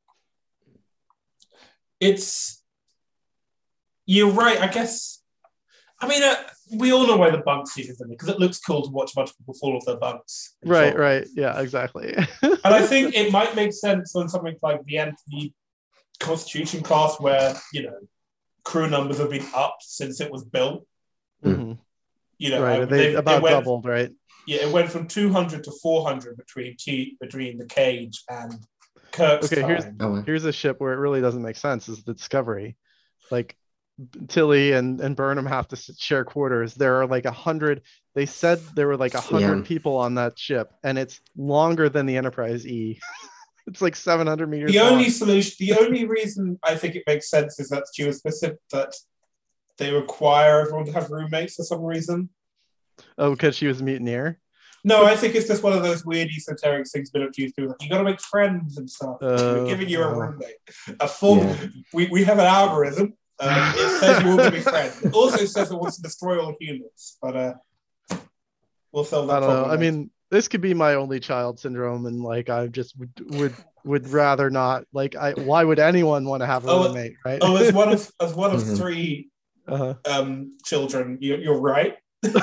It's you're right, I guess. I mean, uh, we all know why the bunk seat is in it because it looks cool to watch a bunch of people fall off their bunks. in Right, Star right. Wars. Yeah, exactly. And I think it might make sense on something like the N- the Constitution class, where you know crew numbers have been upped since it was built. Mhm. You know, Right. I- They it about went, doubled, right? Yeah, it went from two hundred to four hundred between T, between the Cage and Kirk's Okay, here's time. Oh, wow. here's a ship where it really doesn't make sense is the Discovery. Like Tilly and, and Burnham have to s- share quarters. There are like a hundred. They said there were like a hundred Yeah. people on that ship, and it's longer than the Enterprise E. It's like seven hundred meters The long. only solution, the only reason I think it makes sense is that due to specific that they require everyone to have roommates for some reason. Oh, because she was a mutineer. No, I think it's just one of those weird esoteric things we don't use. Like, you got to make friends and stuff. Uh, We're giving you a uh. roommate. A full. Yeah. We, we have an algorithm. Um, it says you're all going to be friends. It also says it wants to destroy all humans, but uh, we'll solve that I don't know. problem. I later. mean, this could be my only child syndrome, and like I just would would would rather not. Like, I why would anyone want to have a Oh, roommate, right? oh, as one of as one of Mhm. three uh-huh. um, children, you, you're right.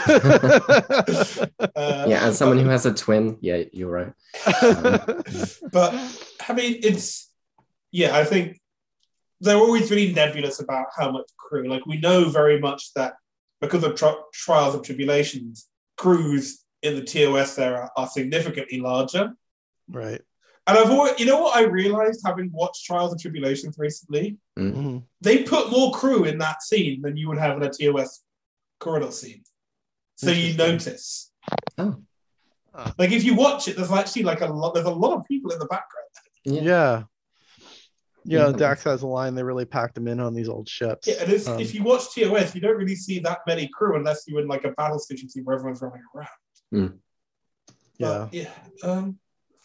Uh, Yeah, as someone who has a twin, yeah, you're right. But I mean, it's yeah. I think they're always really nebulous about how much crew. Like we know very much that because of tri- trials and tribulations, crews in the T O S era are significantly larger. Right. And I've always, you know what I realized having watched Trials and Tribulations recently, Mm. Mhm. they put more crew in that scene than you would have in a T O S corridor scene. So you Interesting. notice. Oh, Like if you watch it, there's actually like a lot. There's a lot of people in the background. yeah. Yeah. Yeah, Yeah. Dax has a line. They really packed them in on these old ships. Yeah, and it's, Um, if you watch T O S, you don't really see that many crew unless you're in like a battle station scene where everyone's running around. yeah. But, yeah. Um,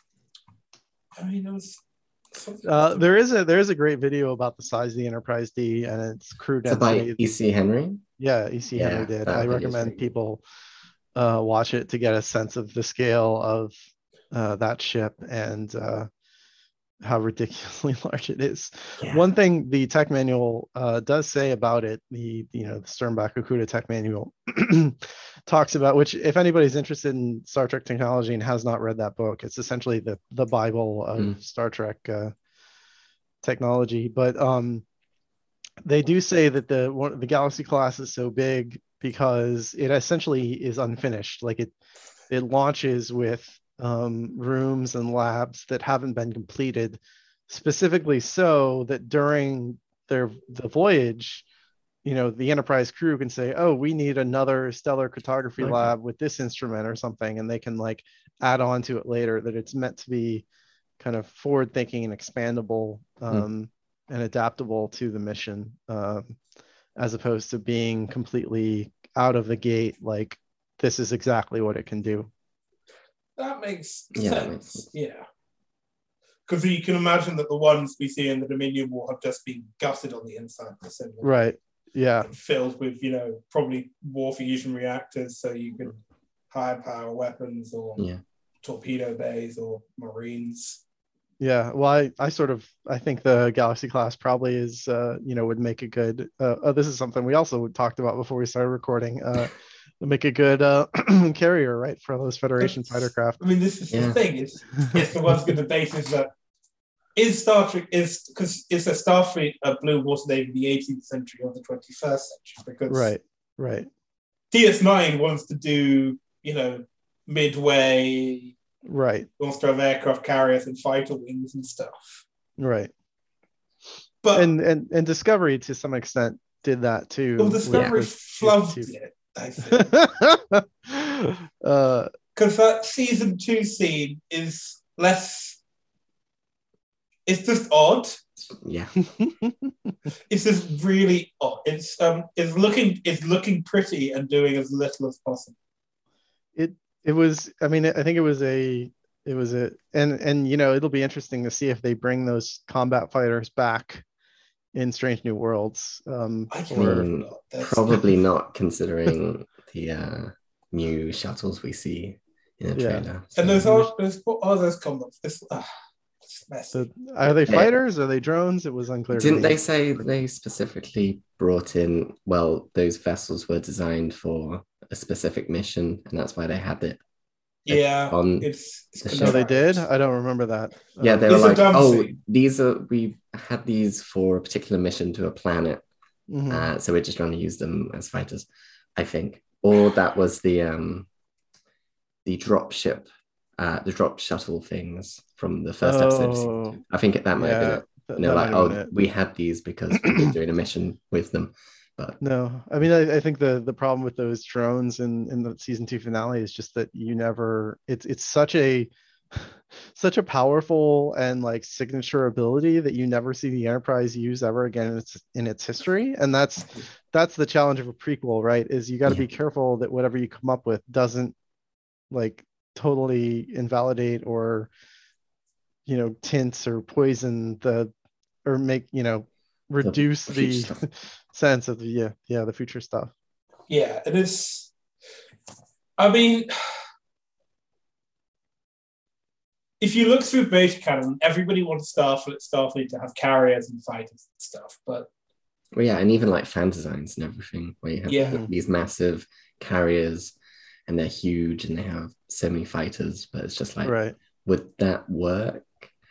I mean, it was. something- Uh, there is a there is a great video about the size of the Enterprise D and its crew Is it by density. E C Henry? Yeah, E C Yeah, Henry did. that I video's recommend really good. people uh, watch it to get a sense of the scale of uh, that ship and uh, how ridiculously large it is. Yeah. One thing the tech manual uh, does say about it, the you know the Sternbach Okuda tech manual talks about, which if anybody's interested in Star Trek technology and has not read that book, it's essentially the the Bible of Mm. Star Trek uh, technology. But um, they do say that the one, the Galaxy class is so big because it essentially is unfinished. Like it it launches with um, rooms and labs that haven't been completed, specifically so that during their the voyage, you know, the Enterprise crew can say, "Oh, we need another stellar cartography Okay. lab with this instrument or something," and they can like add on to it later. That it's meant to be kind of forward thinking and expandable um, and adaptable to the mission, um, as opposed to being completely out of the gate. Like this is exactly what it can do. That makes Yeah, that sense. makes sense. Yeah. Because you can imagine that the ones we see in the Dominion War have just been gutted on the inside of the assembly. Right. Yeah. And filled with, you know, probably war fusion reactors so you can higher power weapons or Yeah. torpedo bays or marines. Yeah, well, I, I sort of I think the Galaxy class probably is uh, you know would make a good. Uh, oh, this is something we also talked about before we started recording. Uh, would make a good uh, carrier, right, for those Federation fighter craft. I mean, this is Yeah. the thing. It's, it's the one's good debate is that is Star Trek is because it's a Starfleet a blue water navy in the eighteenth century or the twenty-first century because Right, right, D S nine wants to do you know midway. right, Wants to have aircraft carriers and fighter wings and stuff. right. But And and and Discovery to some extent did that too. well, with- Discovery with- flubbed with- it, I think. uh, Because that season two scene is less. It's just odd. Yeah. It's just really odd. It's um, it's looking, it's looking pretty and doing as little as possible. it it was. I mean, I think it was a It was a and and you know it'll be interesting to see if they bring those combat fighters back in Strange New Worlds. Um, I I or mean, not. That's- probably not considering the uh, new shuttles we see in the Yeah. trailer. And so- those are those what are those combats? This ah, it's messy. so are they Yeah. fighters? Are they drones? It was unclear. to Didn't me. they say they specifically brought in, well, those vessels were designed for a specific mission, and that's why they had it yeah, on it's, it's the No, they contrived. did. I don't remember that. yeah, Um, they were It's a like, dumb oh, scene. these are, we had these for a particular mission to a planet, mhm. uh, so we're just trying to use them as fighters, I think. Or that was the um the drop ship, uh, the drop shuttle things from the first episode. Oh, I think that might have been yeah, it. that- And they're that like, might have been oh, it. we had these because we were doing a mission with them. But No, I mean, I, I think the the problem with those drones in in the season two finale is just that you never. It's it's such a such a powerful and like signature ability that you never see the Enterprise use ever again in its in its history, and that's that's the challenge of a prequel, right? Is you got to Yeah. be careful that whatever you come up with doesn't like totally invalidate or you know tints or poison the or make you know reduce the the, future stuff. sense of the yeah yeah the future stuff. Yeah, and it's. I mean, if you look through beta canon, everybody wants Starfleet, Starfleet to have carriers and fighters and stuff, but Well, yeah, and even like fan designs and everything, where you have Yeah. the- these massive carriers and they're huge and they have so many fighters, but it's just like, Right. would that work?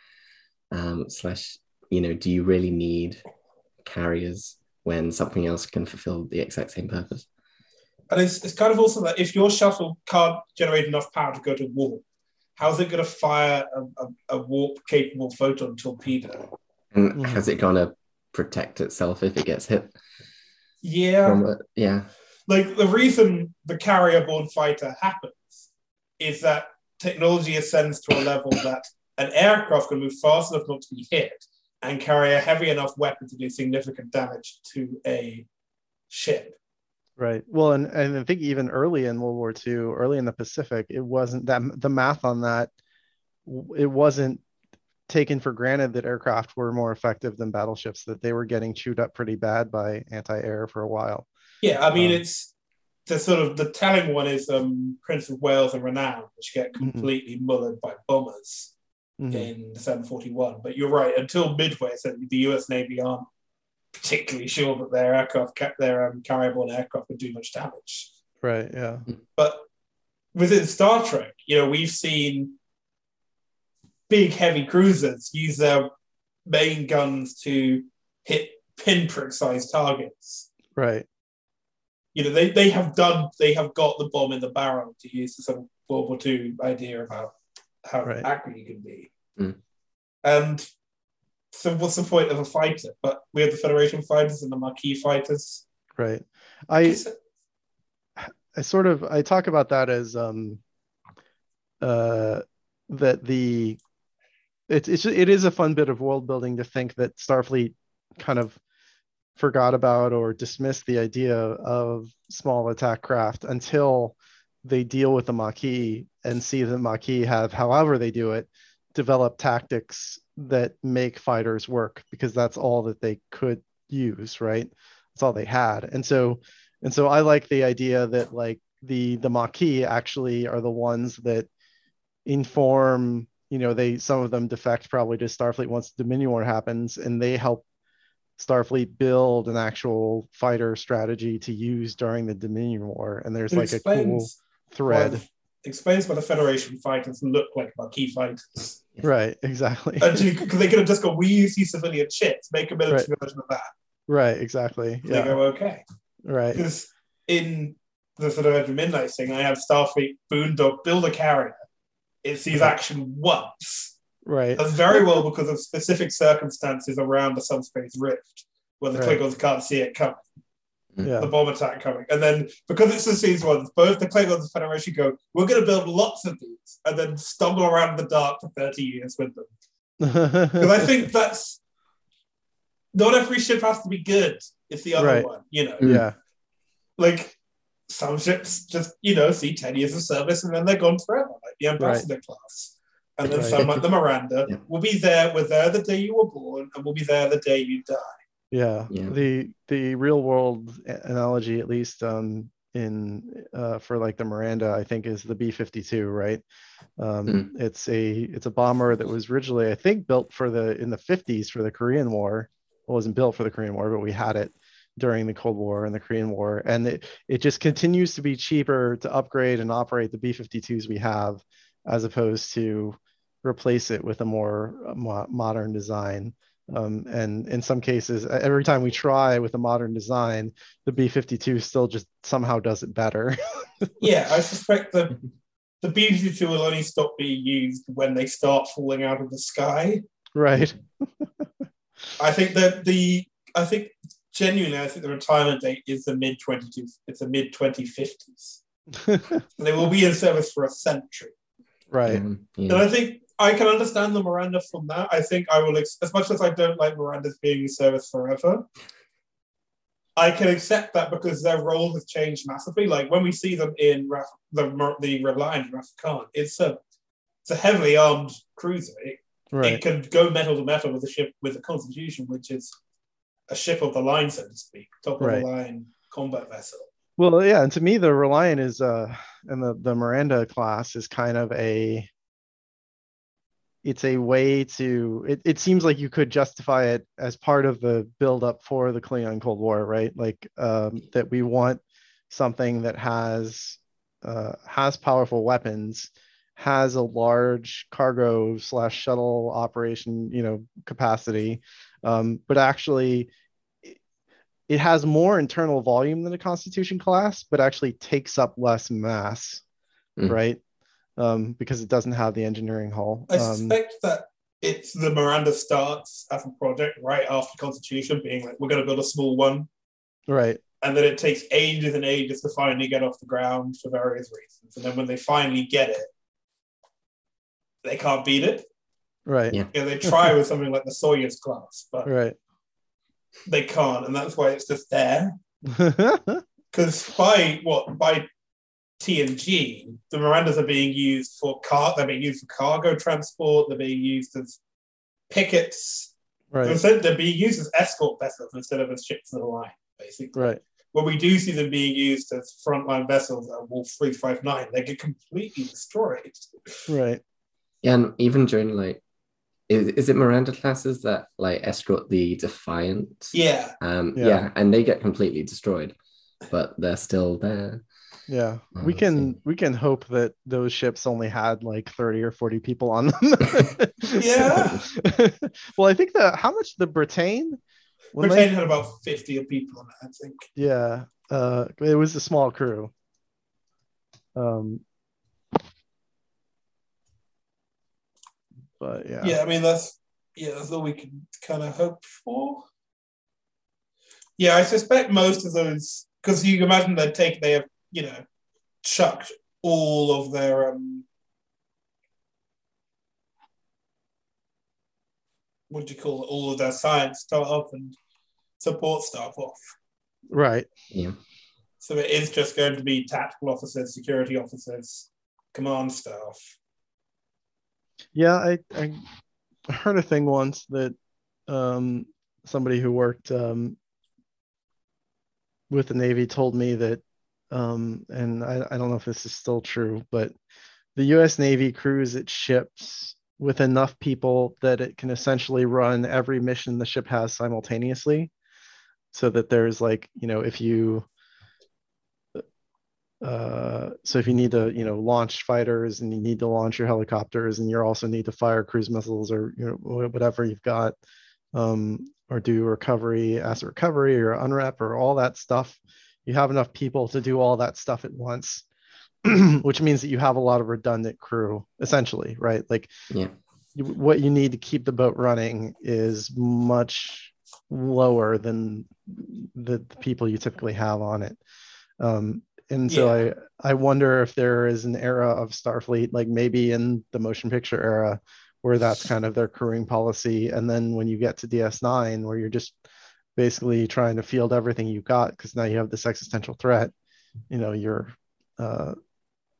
Um, slash, you know, do you really need carriers when something else can fulfill the exact same purpose? and it's, it's kind of also that if your shuttle can't generate enough power to go to warp, how's it going to fire a, a, a warp-capable photon torpedo? And Mhm. has it gonna protect itself if it gets hit Yeah, from it? Yeah. like the reason the carrier-borne fighter happens is that technology ascends to a level that an aircraft can move fast enough not to be hit and carry a heavy enough weapon to do significant damage to a ship. Right. Well, and, and I think even early in World War Two, early in the Pacific, it wasn't that the math on that, w- it wasn't taken for granted that aircraft were more effective than battleships, that they were getting chewed up pretty bad by anti-air for a while. Yeah, I mean, Um, it's the sort of the telling one is um, Prince of Wales and Renown, which get Mhm. completely mullered by bombers Mhm. in December forty-one. But you're right, until Midway, so the U S Navy aren't particularly sure that their aircraft, their um, carrier-borne aircraft would do much damage. Right. Yeah. But within Star Trek, you know, we've seen big heavy cruisers use their main guns to hit pinprick-sized targets. Right. You know, they, they have done, they have got the bomb in the barrel, to use the sort of World War Two idea about how Right. accurate you can be. Mm. And so what's the point of a fighter? But we have the Federation fighters and the Maquis fighters. Right. I I sort of I talk about that as um uh that the it's it's it is a fun bit of world building to think that Starfleet kind of forgot about or dismissed the idea of small attack craft until they deal with the Maquis and see the Maquis have, however they do it, develop tactics that make fighters work, because that's all that they could use, right? That's all they had. And so and so I like the idea that like the the Maquis actually are the ones that inform, you know, they some of them defect probably to Starfleet once Dominion War happens, and they help Starfleet build an actual fighter strategy to use during the Dominion War. And there's It like a cool explains thread. why the- explains why the Federation fighters look like Maquis fighters. Right, exactly. Actually, because they could have just gone, we use these civilian ships, make a military version of that. Right, exactly. They Yeah. go, okay. Right. Because in the sort of Edge of Midnight thing, I have Starfleet Boondock build a carrier. It sees action once. Right. That's very well because of specific circumstances around the subspace rift, where the Right. Klingons can't see it coming, Yeah. the bomb attack coming. And then, because it's the seas ones, both the Klingons and the Federation go, we're going to build lots of these, and then stumble around in the dark for thirty years with them. Because I think that's, not every ship has to be good. It's the other Right. one, you know. Yeah. Like, some ships just, you know, see ten years of service and then they're gone forever, like the Ambassador class. And then Right. some, like the Miranda, Yeah. will be there. We're there the day you were born, and we'll be there the day you die. Yeah. Yeah. The the real world a- analogy, at least um in uh for like the Miranda, I think is the B fifty-two, right? Um Mm. it's a it's a bomber that was originally, I think, built for the in the fifties for the Korean War. It wasn't built for the Korean War, but we had it during the Cold War and the Korean War, and it, it just continues to be cheaper to upgrade and operate the B fifty-twos we have, as opposed to replace it with a more uh, mo- modern design. Um, and in some cases, e- every time we try with a modern design, the B fifty-two still just somehow does it better. Yeah, I suspect the the B fifty-two will only stop being used when they start falling out of the sky. Right. I think that the I think genuinely I think the retirement date is the mid twenty it's the mid twenty fifties. They will be in service for a century. Right. Um, And yeah. I think I can understand the Miranda from that. I think I will, ex- as much as I don't like Mirandas being in service forever, I can accept that because their role has changed massively. Like when we see them in Raf- the the Reliant Wrath of Khan, it's a it's a heavily armed cruiser. It, Right. it can go metal to metal with a ship with the Constitution, which is a ship of the line, so to speak, top of Right. the line combat vessel. Well, yeah, and to me, the Reliant is uh and the, the Miranda class is kind of a it's a way to it, it seems like you could justify it as part of the build up for the Klingon Cold War, right? Like um that we want something that has uh has powerful weapons, has a large cargo slash shuttle operation, you know, capacity, um, but actually it has more internal volume than a Constitution class, but actually takes up less mass, Mm. right? Um, because it doesn't have the engineering hull. I Um, suspect that it's the Miranda starts as a project right after Constitution, being like, we're going to build a small one. right. And then it takes ages and ages to finally get off the ground for various reasons. And then when they finally get it, they can't beat it. Right. Yeah. You know, they try with something like the Soyuz class, but Right. they can't. And that's why it's just there. Because by what by T N G, the Mirandas are being used for car. They're being used for cargo transport. They're being used as pickets. right. They're, they're being used as escort vessels instead of as ships of the line, basically. Right. When we do see them being used as frontline vessels at Wolf three five nine, they get completely destroyed. Right. Yeah, and even during like, is, is it Miranda classes that like escort the Defiant? Yeah. Um, Yeah. yeah. and they get completely destroyed, but they're still there. Yeah. Oh, We can so- we can hope that those ships only had like thirty or forty people on them. Yeah. Well, I think the how much the Britain when Britain they had about fifty people on it, I think. yeah, uh it was a small crew. Um but yeah. Yeah, I mean, that's, yeah, that's all we can kind of hope for. Yeah, I suspect most of those, because you can imagine they'd take, they have, you know, chucked all of their, um, what do you call it, all of their science staff and support staff off. Right. Yeah. So it is just going to be tactical officers, security officers, command staff. Yeah, I, I heard a thing once that um, somebody who worked um, with the Navy told me that, um, and I, I don't know if this is still true, but the U S Navy crews its ships with enough people that it can essentially run every mission the ship has simultaneously. So that there's like, you know, if you Uh, so if you need to, you know, launch fighters and you need to launch your helicopters and you also need to fire cruise missiles or you know whatever you've got, um, or do recovery, asset recovery or unrep or all that stuff, you have enough people to do all that stuff at once, which means that you have a lot of redundant crew, essentially, right? Like, Yeah. you, what you need to keep the boat running is much lower than the, the people you typically have on it. Um, and so Yeah. I, I wonder if there is an era of Starfleet, like maybe in the motion picture era, where that's kind of their crewing policy. And then when you get to D S nine, where you're just basically trying to field everything you got, because now you have this existential threat, you know, you're uh,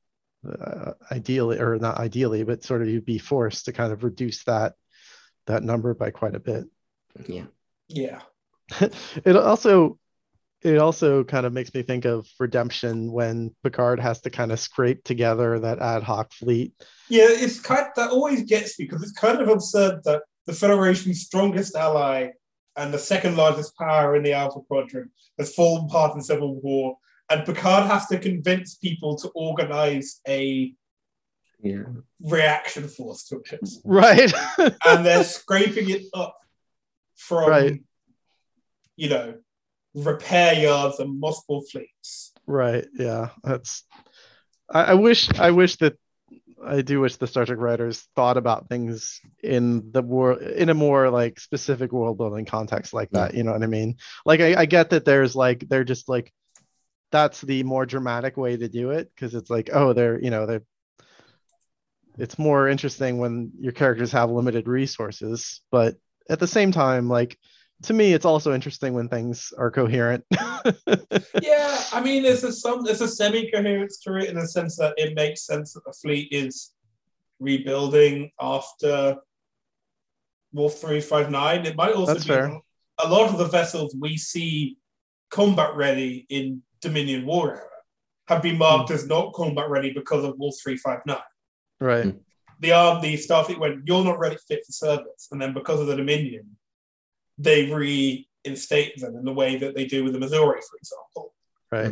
uh, ideally, or not ideally, but sort of you'd be forced to kind of reduce that that number by quite a bit. Yeah. Yeah. It also it also kind of makes me think of Redemption when Picard has to kind of scrape together that ad hoc fleet. Yeah, it's kind that always gets me because it's kind of absurd that the Federation's strongest ally and the second largest power in the Alpha Quadrant has fallen apart in civil war, and Picard has to convince people to organize a Yeah. reaction force to it. Right. And they're scraping it up from, Right. you know, repair yards and multiple fleets. Right. Yeah. That's I, I wish I wish that I do wish the Star Trek writers thought about things in the war in a more like specific world building context like that. Yeah. You know what I mean? Like I, I get that there's like they're just like that's the more dramatic way to do it because it's like, oh, they're you know, they're it's more interesting when your characters have limited resources, but at the same time, like to me, it's also interesting when things are coherent. Yeah, I mean, there's a some there's a semi-coherence to it in the sense that it makes sense that the fleet is rebuilding after Wolf three five nine. It might also That's be fair. a lot of the vessels we see combat ready in Dominion War era have been marked as not combat ready because of Wolf three five nine. Right. The arm, the Starfleet went, you're not ready fit for service, and then because of the Dominion, they reinstate them in the way that they do with the Missouri, for example. Right.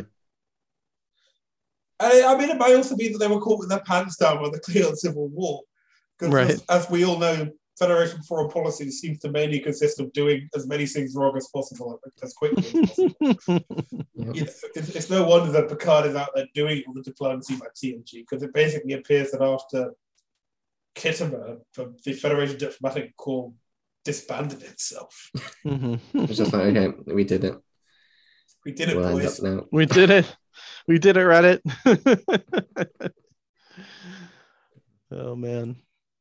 I, I mean, it might also be that they were caught with their pants down by the Cleon Civil War. Because Right. as, as we all know, Federation foreign policy seems to mainly consist of doing as many things wrong as possible, as quickly as possible. Yeah. You know, it's, it's no wonder that Picard is out there doing all the diplomacy by T N G, because it basically appears that after Kittimer, the Federation Diplomatic Corps disbanded itself. Mhm. It's just like, okay, we did it. We did it, We'll end boys. up now. We did it. We did it, Reddit. Oh man.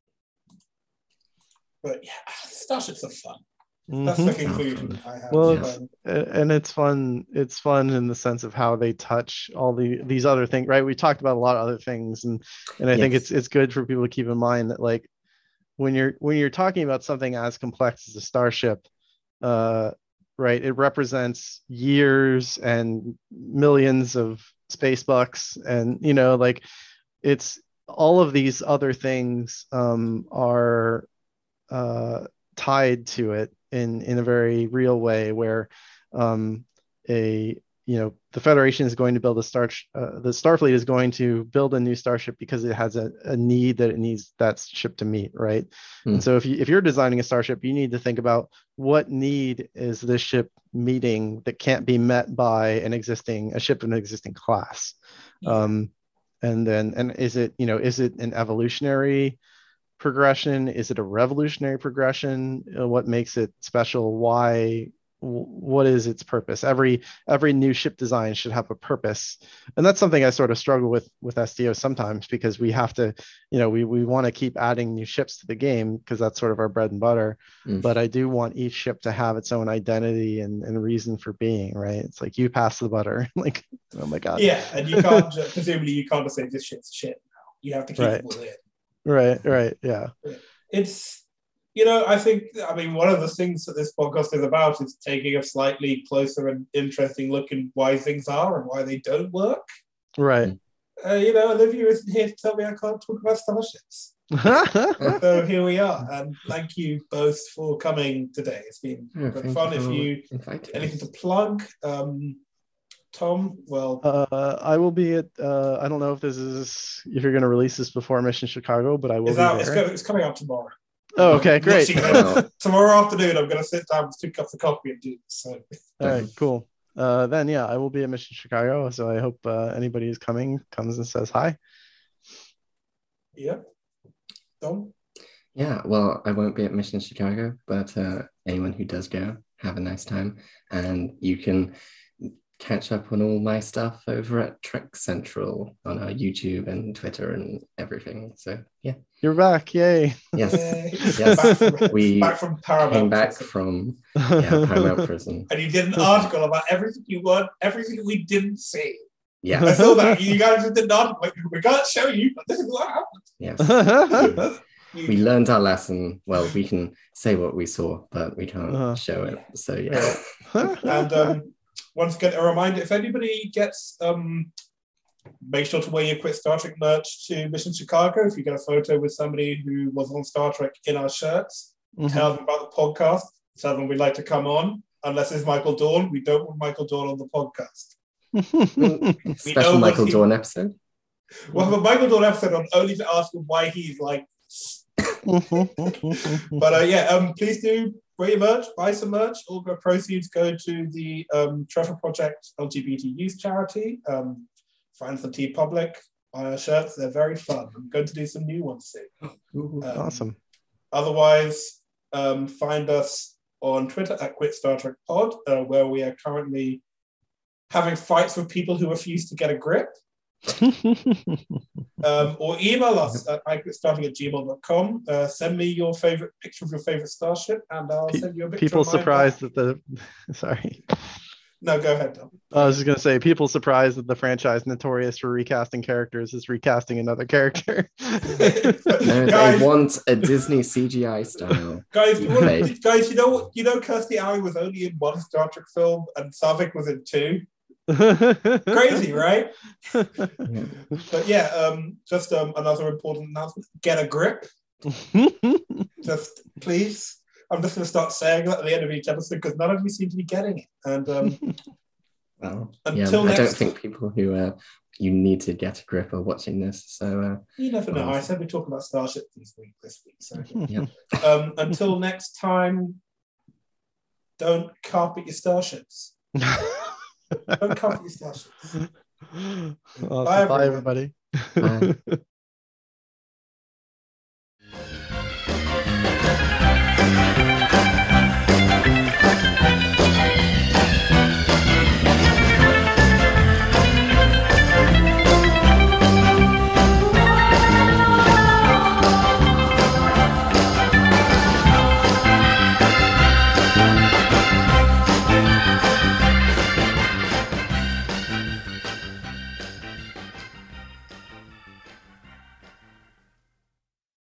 But yeah, starships are fun. That's Mhm. the conclusion I have. Well, Yeah. it's, Um, and it's fun. It's fun in the sense of how they touch all the these other things, right? We talked about a lot of other things, and and I think Yes. it's it's good for people to keep in mind that like when you're when you're talking about something as complex as a starship, uh, right? It represents years and millions of space bucks, and you know, like it's all of these other things um, are uh, tied to it in in a very real way where um, a you know the Federation is going to build a star uh, the Starfleet is going to build a new starship because it has a, a need that it needs that ship to meet, right? Mm. And so if you if you're designing a starship, you need to think about what need is this ship meeting that can't be met by an existing a ship in an existing class. Yeah. Um, and then and is it you know is it an evolutionary progression? Is it a revolutionary progression? Uh, what makes it special? Why? W- What is its purpose? Every every new ship design should have a purpose, and that's something I sort of struggle with with S D O sometimes because we have to, you know, we we want to keep adding new ships to the game because that's sort of our bread and butter. Mm. But I do want each ship to have its own identity and, and reason for being. Right? It's like you pass the butter. Like, oh my god. yeah, and you can't ju- presumably you can't just say this shit's shit now. You have to keep Right. it all in. Right. Right. Yeah. It's, you know, I think, I mean, one of the things that this podcast is about is taking a slightly closer and interesting look in why things are and why they don't work. Right. Uh, you know, Olivia isn't here to tell me I can't talk about starships. So here we are, and thank you both for coming today. It's been Yeah, good thank fun. you If for you inviting anything us. to plug, um, Tom, well, Uh, I will be at. Uh, I don't know if this is if you're going to release this before Mission Chicago, but I will it's be out. It's, there. go, it's coming out tomorrow. Oh, okay, great. Literally gonna- Well, tomorrow afternoon, I'm going to sit down with two cups of coffee and do this. So. All right, cool. Uh, then yeah, I will be at Mission Chicago, so I hope uh, anybody who's coming comes and says hi. Yeah. Tom? yeah, well, I won't be at Mission Chicago, but uh, anyone who does go, have a nice time. And you can catch up on all my stuff over at Trek Central on our YouTube and Twitter and everything. So yeah, You're back, yay! yes, Yay. yes, Back from, we back from Paramount. came back Prison. from yeah, Paramount Prison. And you did an article about everything you want, everything we didn't see. Yes. I saw that. You guys just did not. Like, we can't show you, but this is what happened. Yes. You- We learned our lesson. Well, we can say what we saw, but we can't Uh-huh. show it. So yeah. and um, once again, a reminder: if anybody gets, um, make sure to wear your Quit Star Trek merch to Mission Chicago. If you get a photo with somebody who was on Star Trek in our shirts, Mhm. tell them about the podcast. Tell them we'd like to come on. Unless it's Michael Dorn, we don't want Michael Dorn on the podcast. Special know Michael what he- Dorn episode. We'll have a Michael Dorn episode on only to ask him why he's like. But uh, yeah, um, please do wear your merch, buy some merch. All the proceeds go to the um, Trevor Project L G B T youth charity. Um, find the T Public, buy our shirts. They're very fun. I'm going to do some new ones soon. Ooh. Um, Awesome. Otherwise, um, find us on Twitter at Quit Star Trek Pod, uh, where we are currently having fights with people who refuse to get a grip. Um, or email us at iquitstarting at gmail dot com. Uh, send me your favorite picture of your favorite starship, and I'll Pe- send you a picture. People of mine surprised back. that the sorry. No, go ahead, Tom. I was just gonna say, people surprised that the franchise notorious for recasting characters is recasting another character. No, Guys- they want a Disney C G I style. Guys, you want, Right. guys, you know what? You know, Kirstie Alley was only in one Star Trek film, and Savick was in two. Crazy, right? Yeah. But yeah, um, just um, another important announcement: get a grip. Just please. I'm just going to start saying that at the end of each episode because none of you seem to be getting it. And um, Well, yeah, Until I don't next- think people who uh, you need to get a grip are watching this. So uh, you never know. I Awesome. said we're talking about Starship this week. This week. So yeah. um, until next time, don't carpet your starships. Don't carpet your starships. Awesome. Bye, Bye, everyone. everybody. Bye.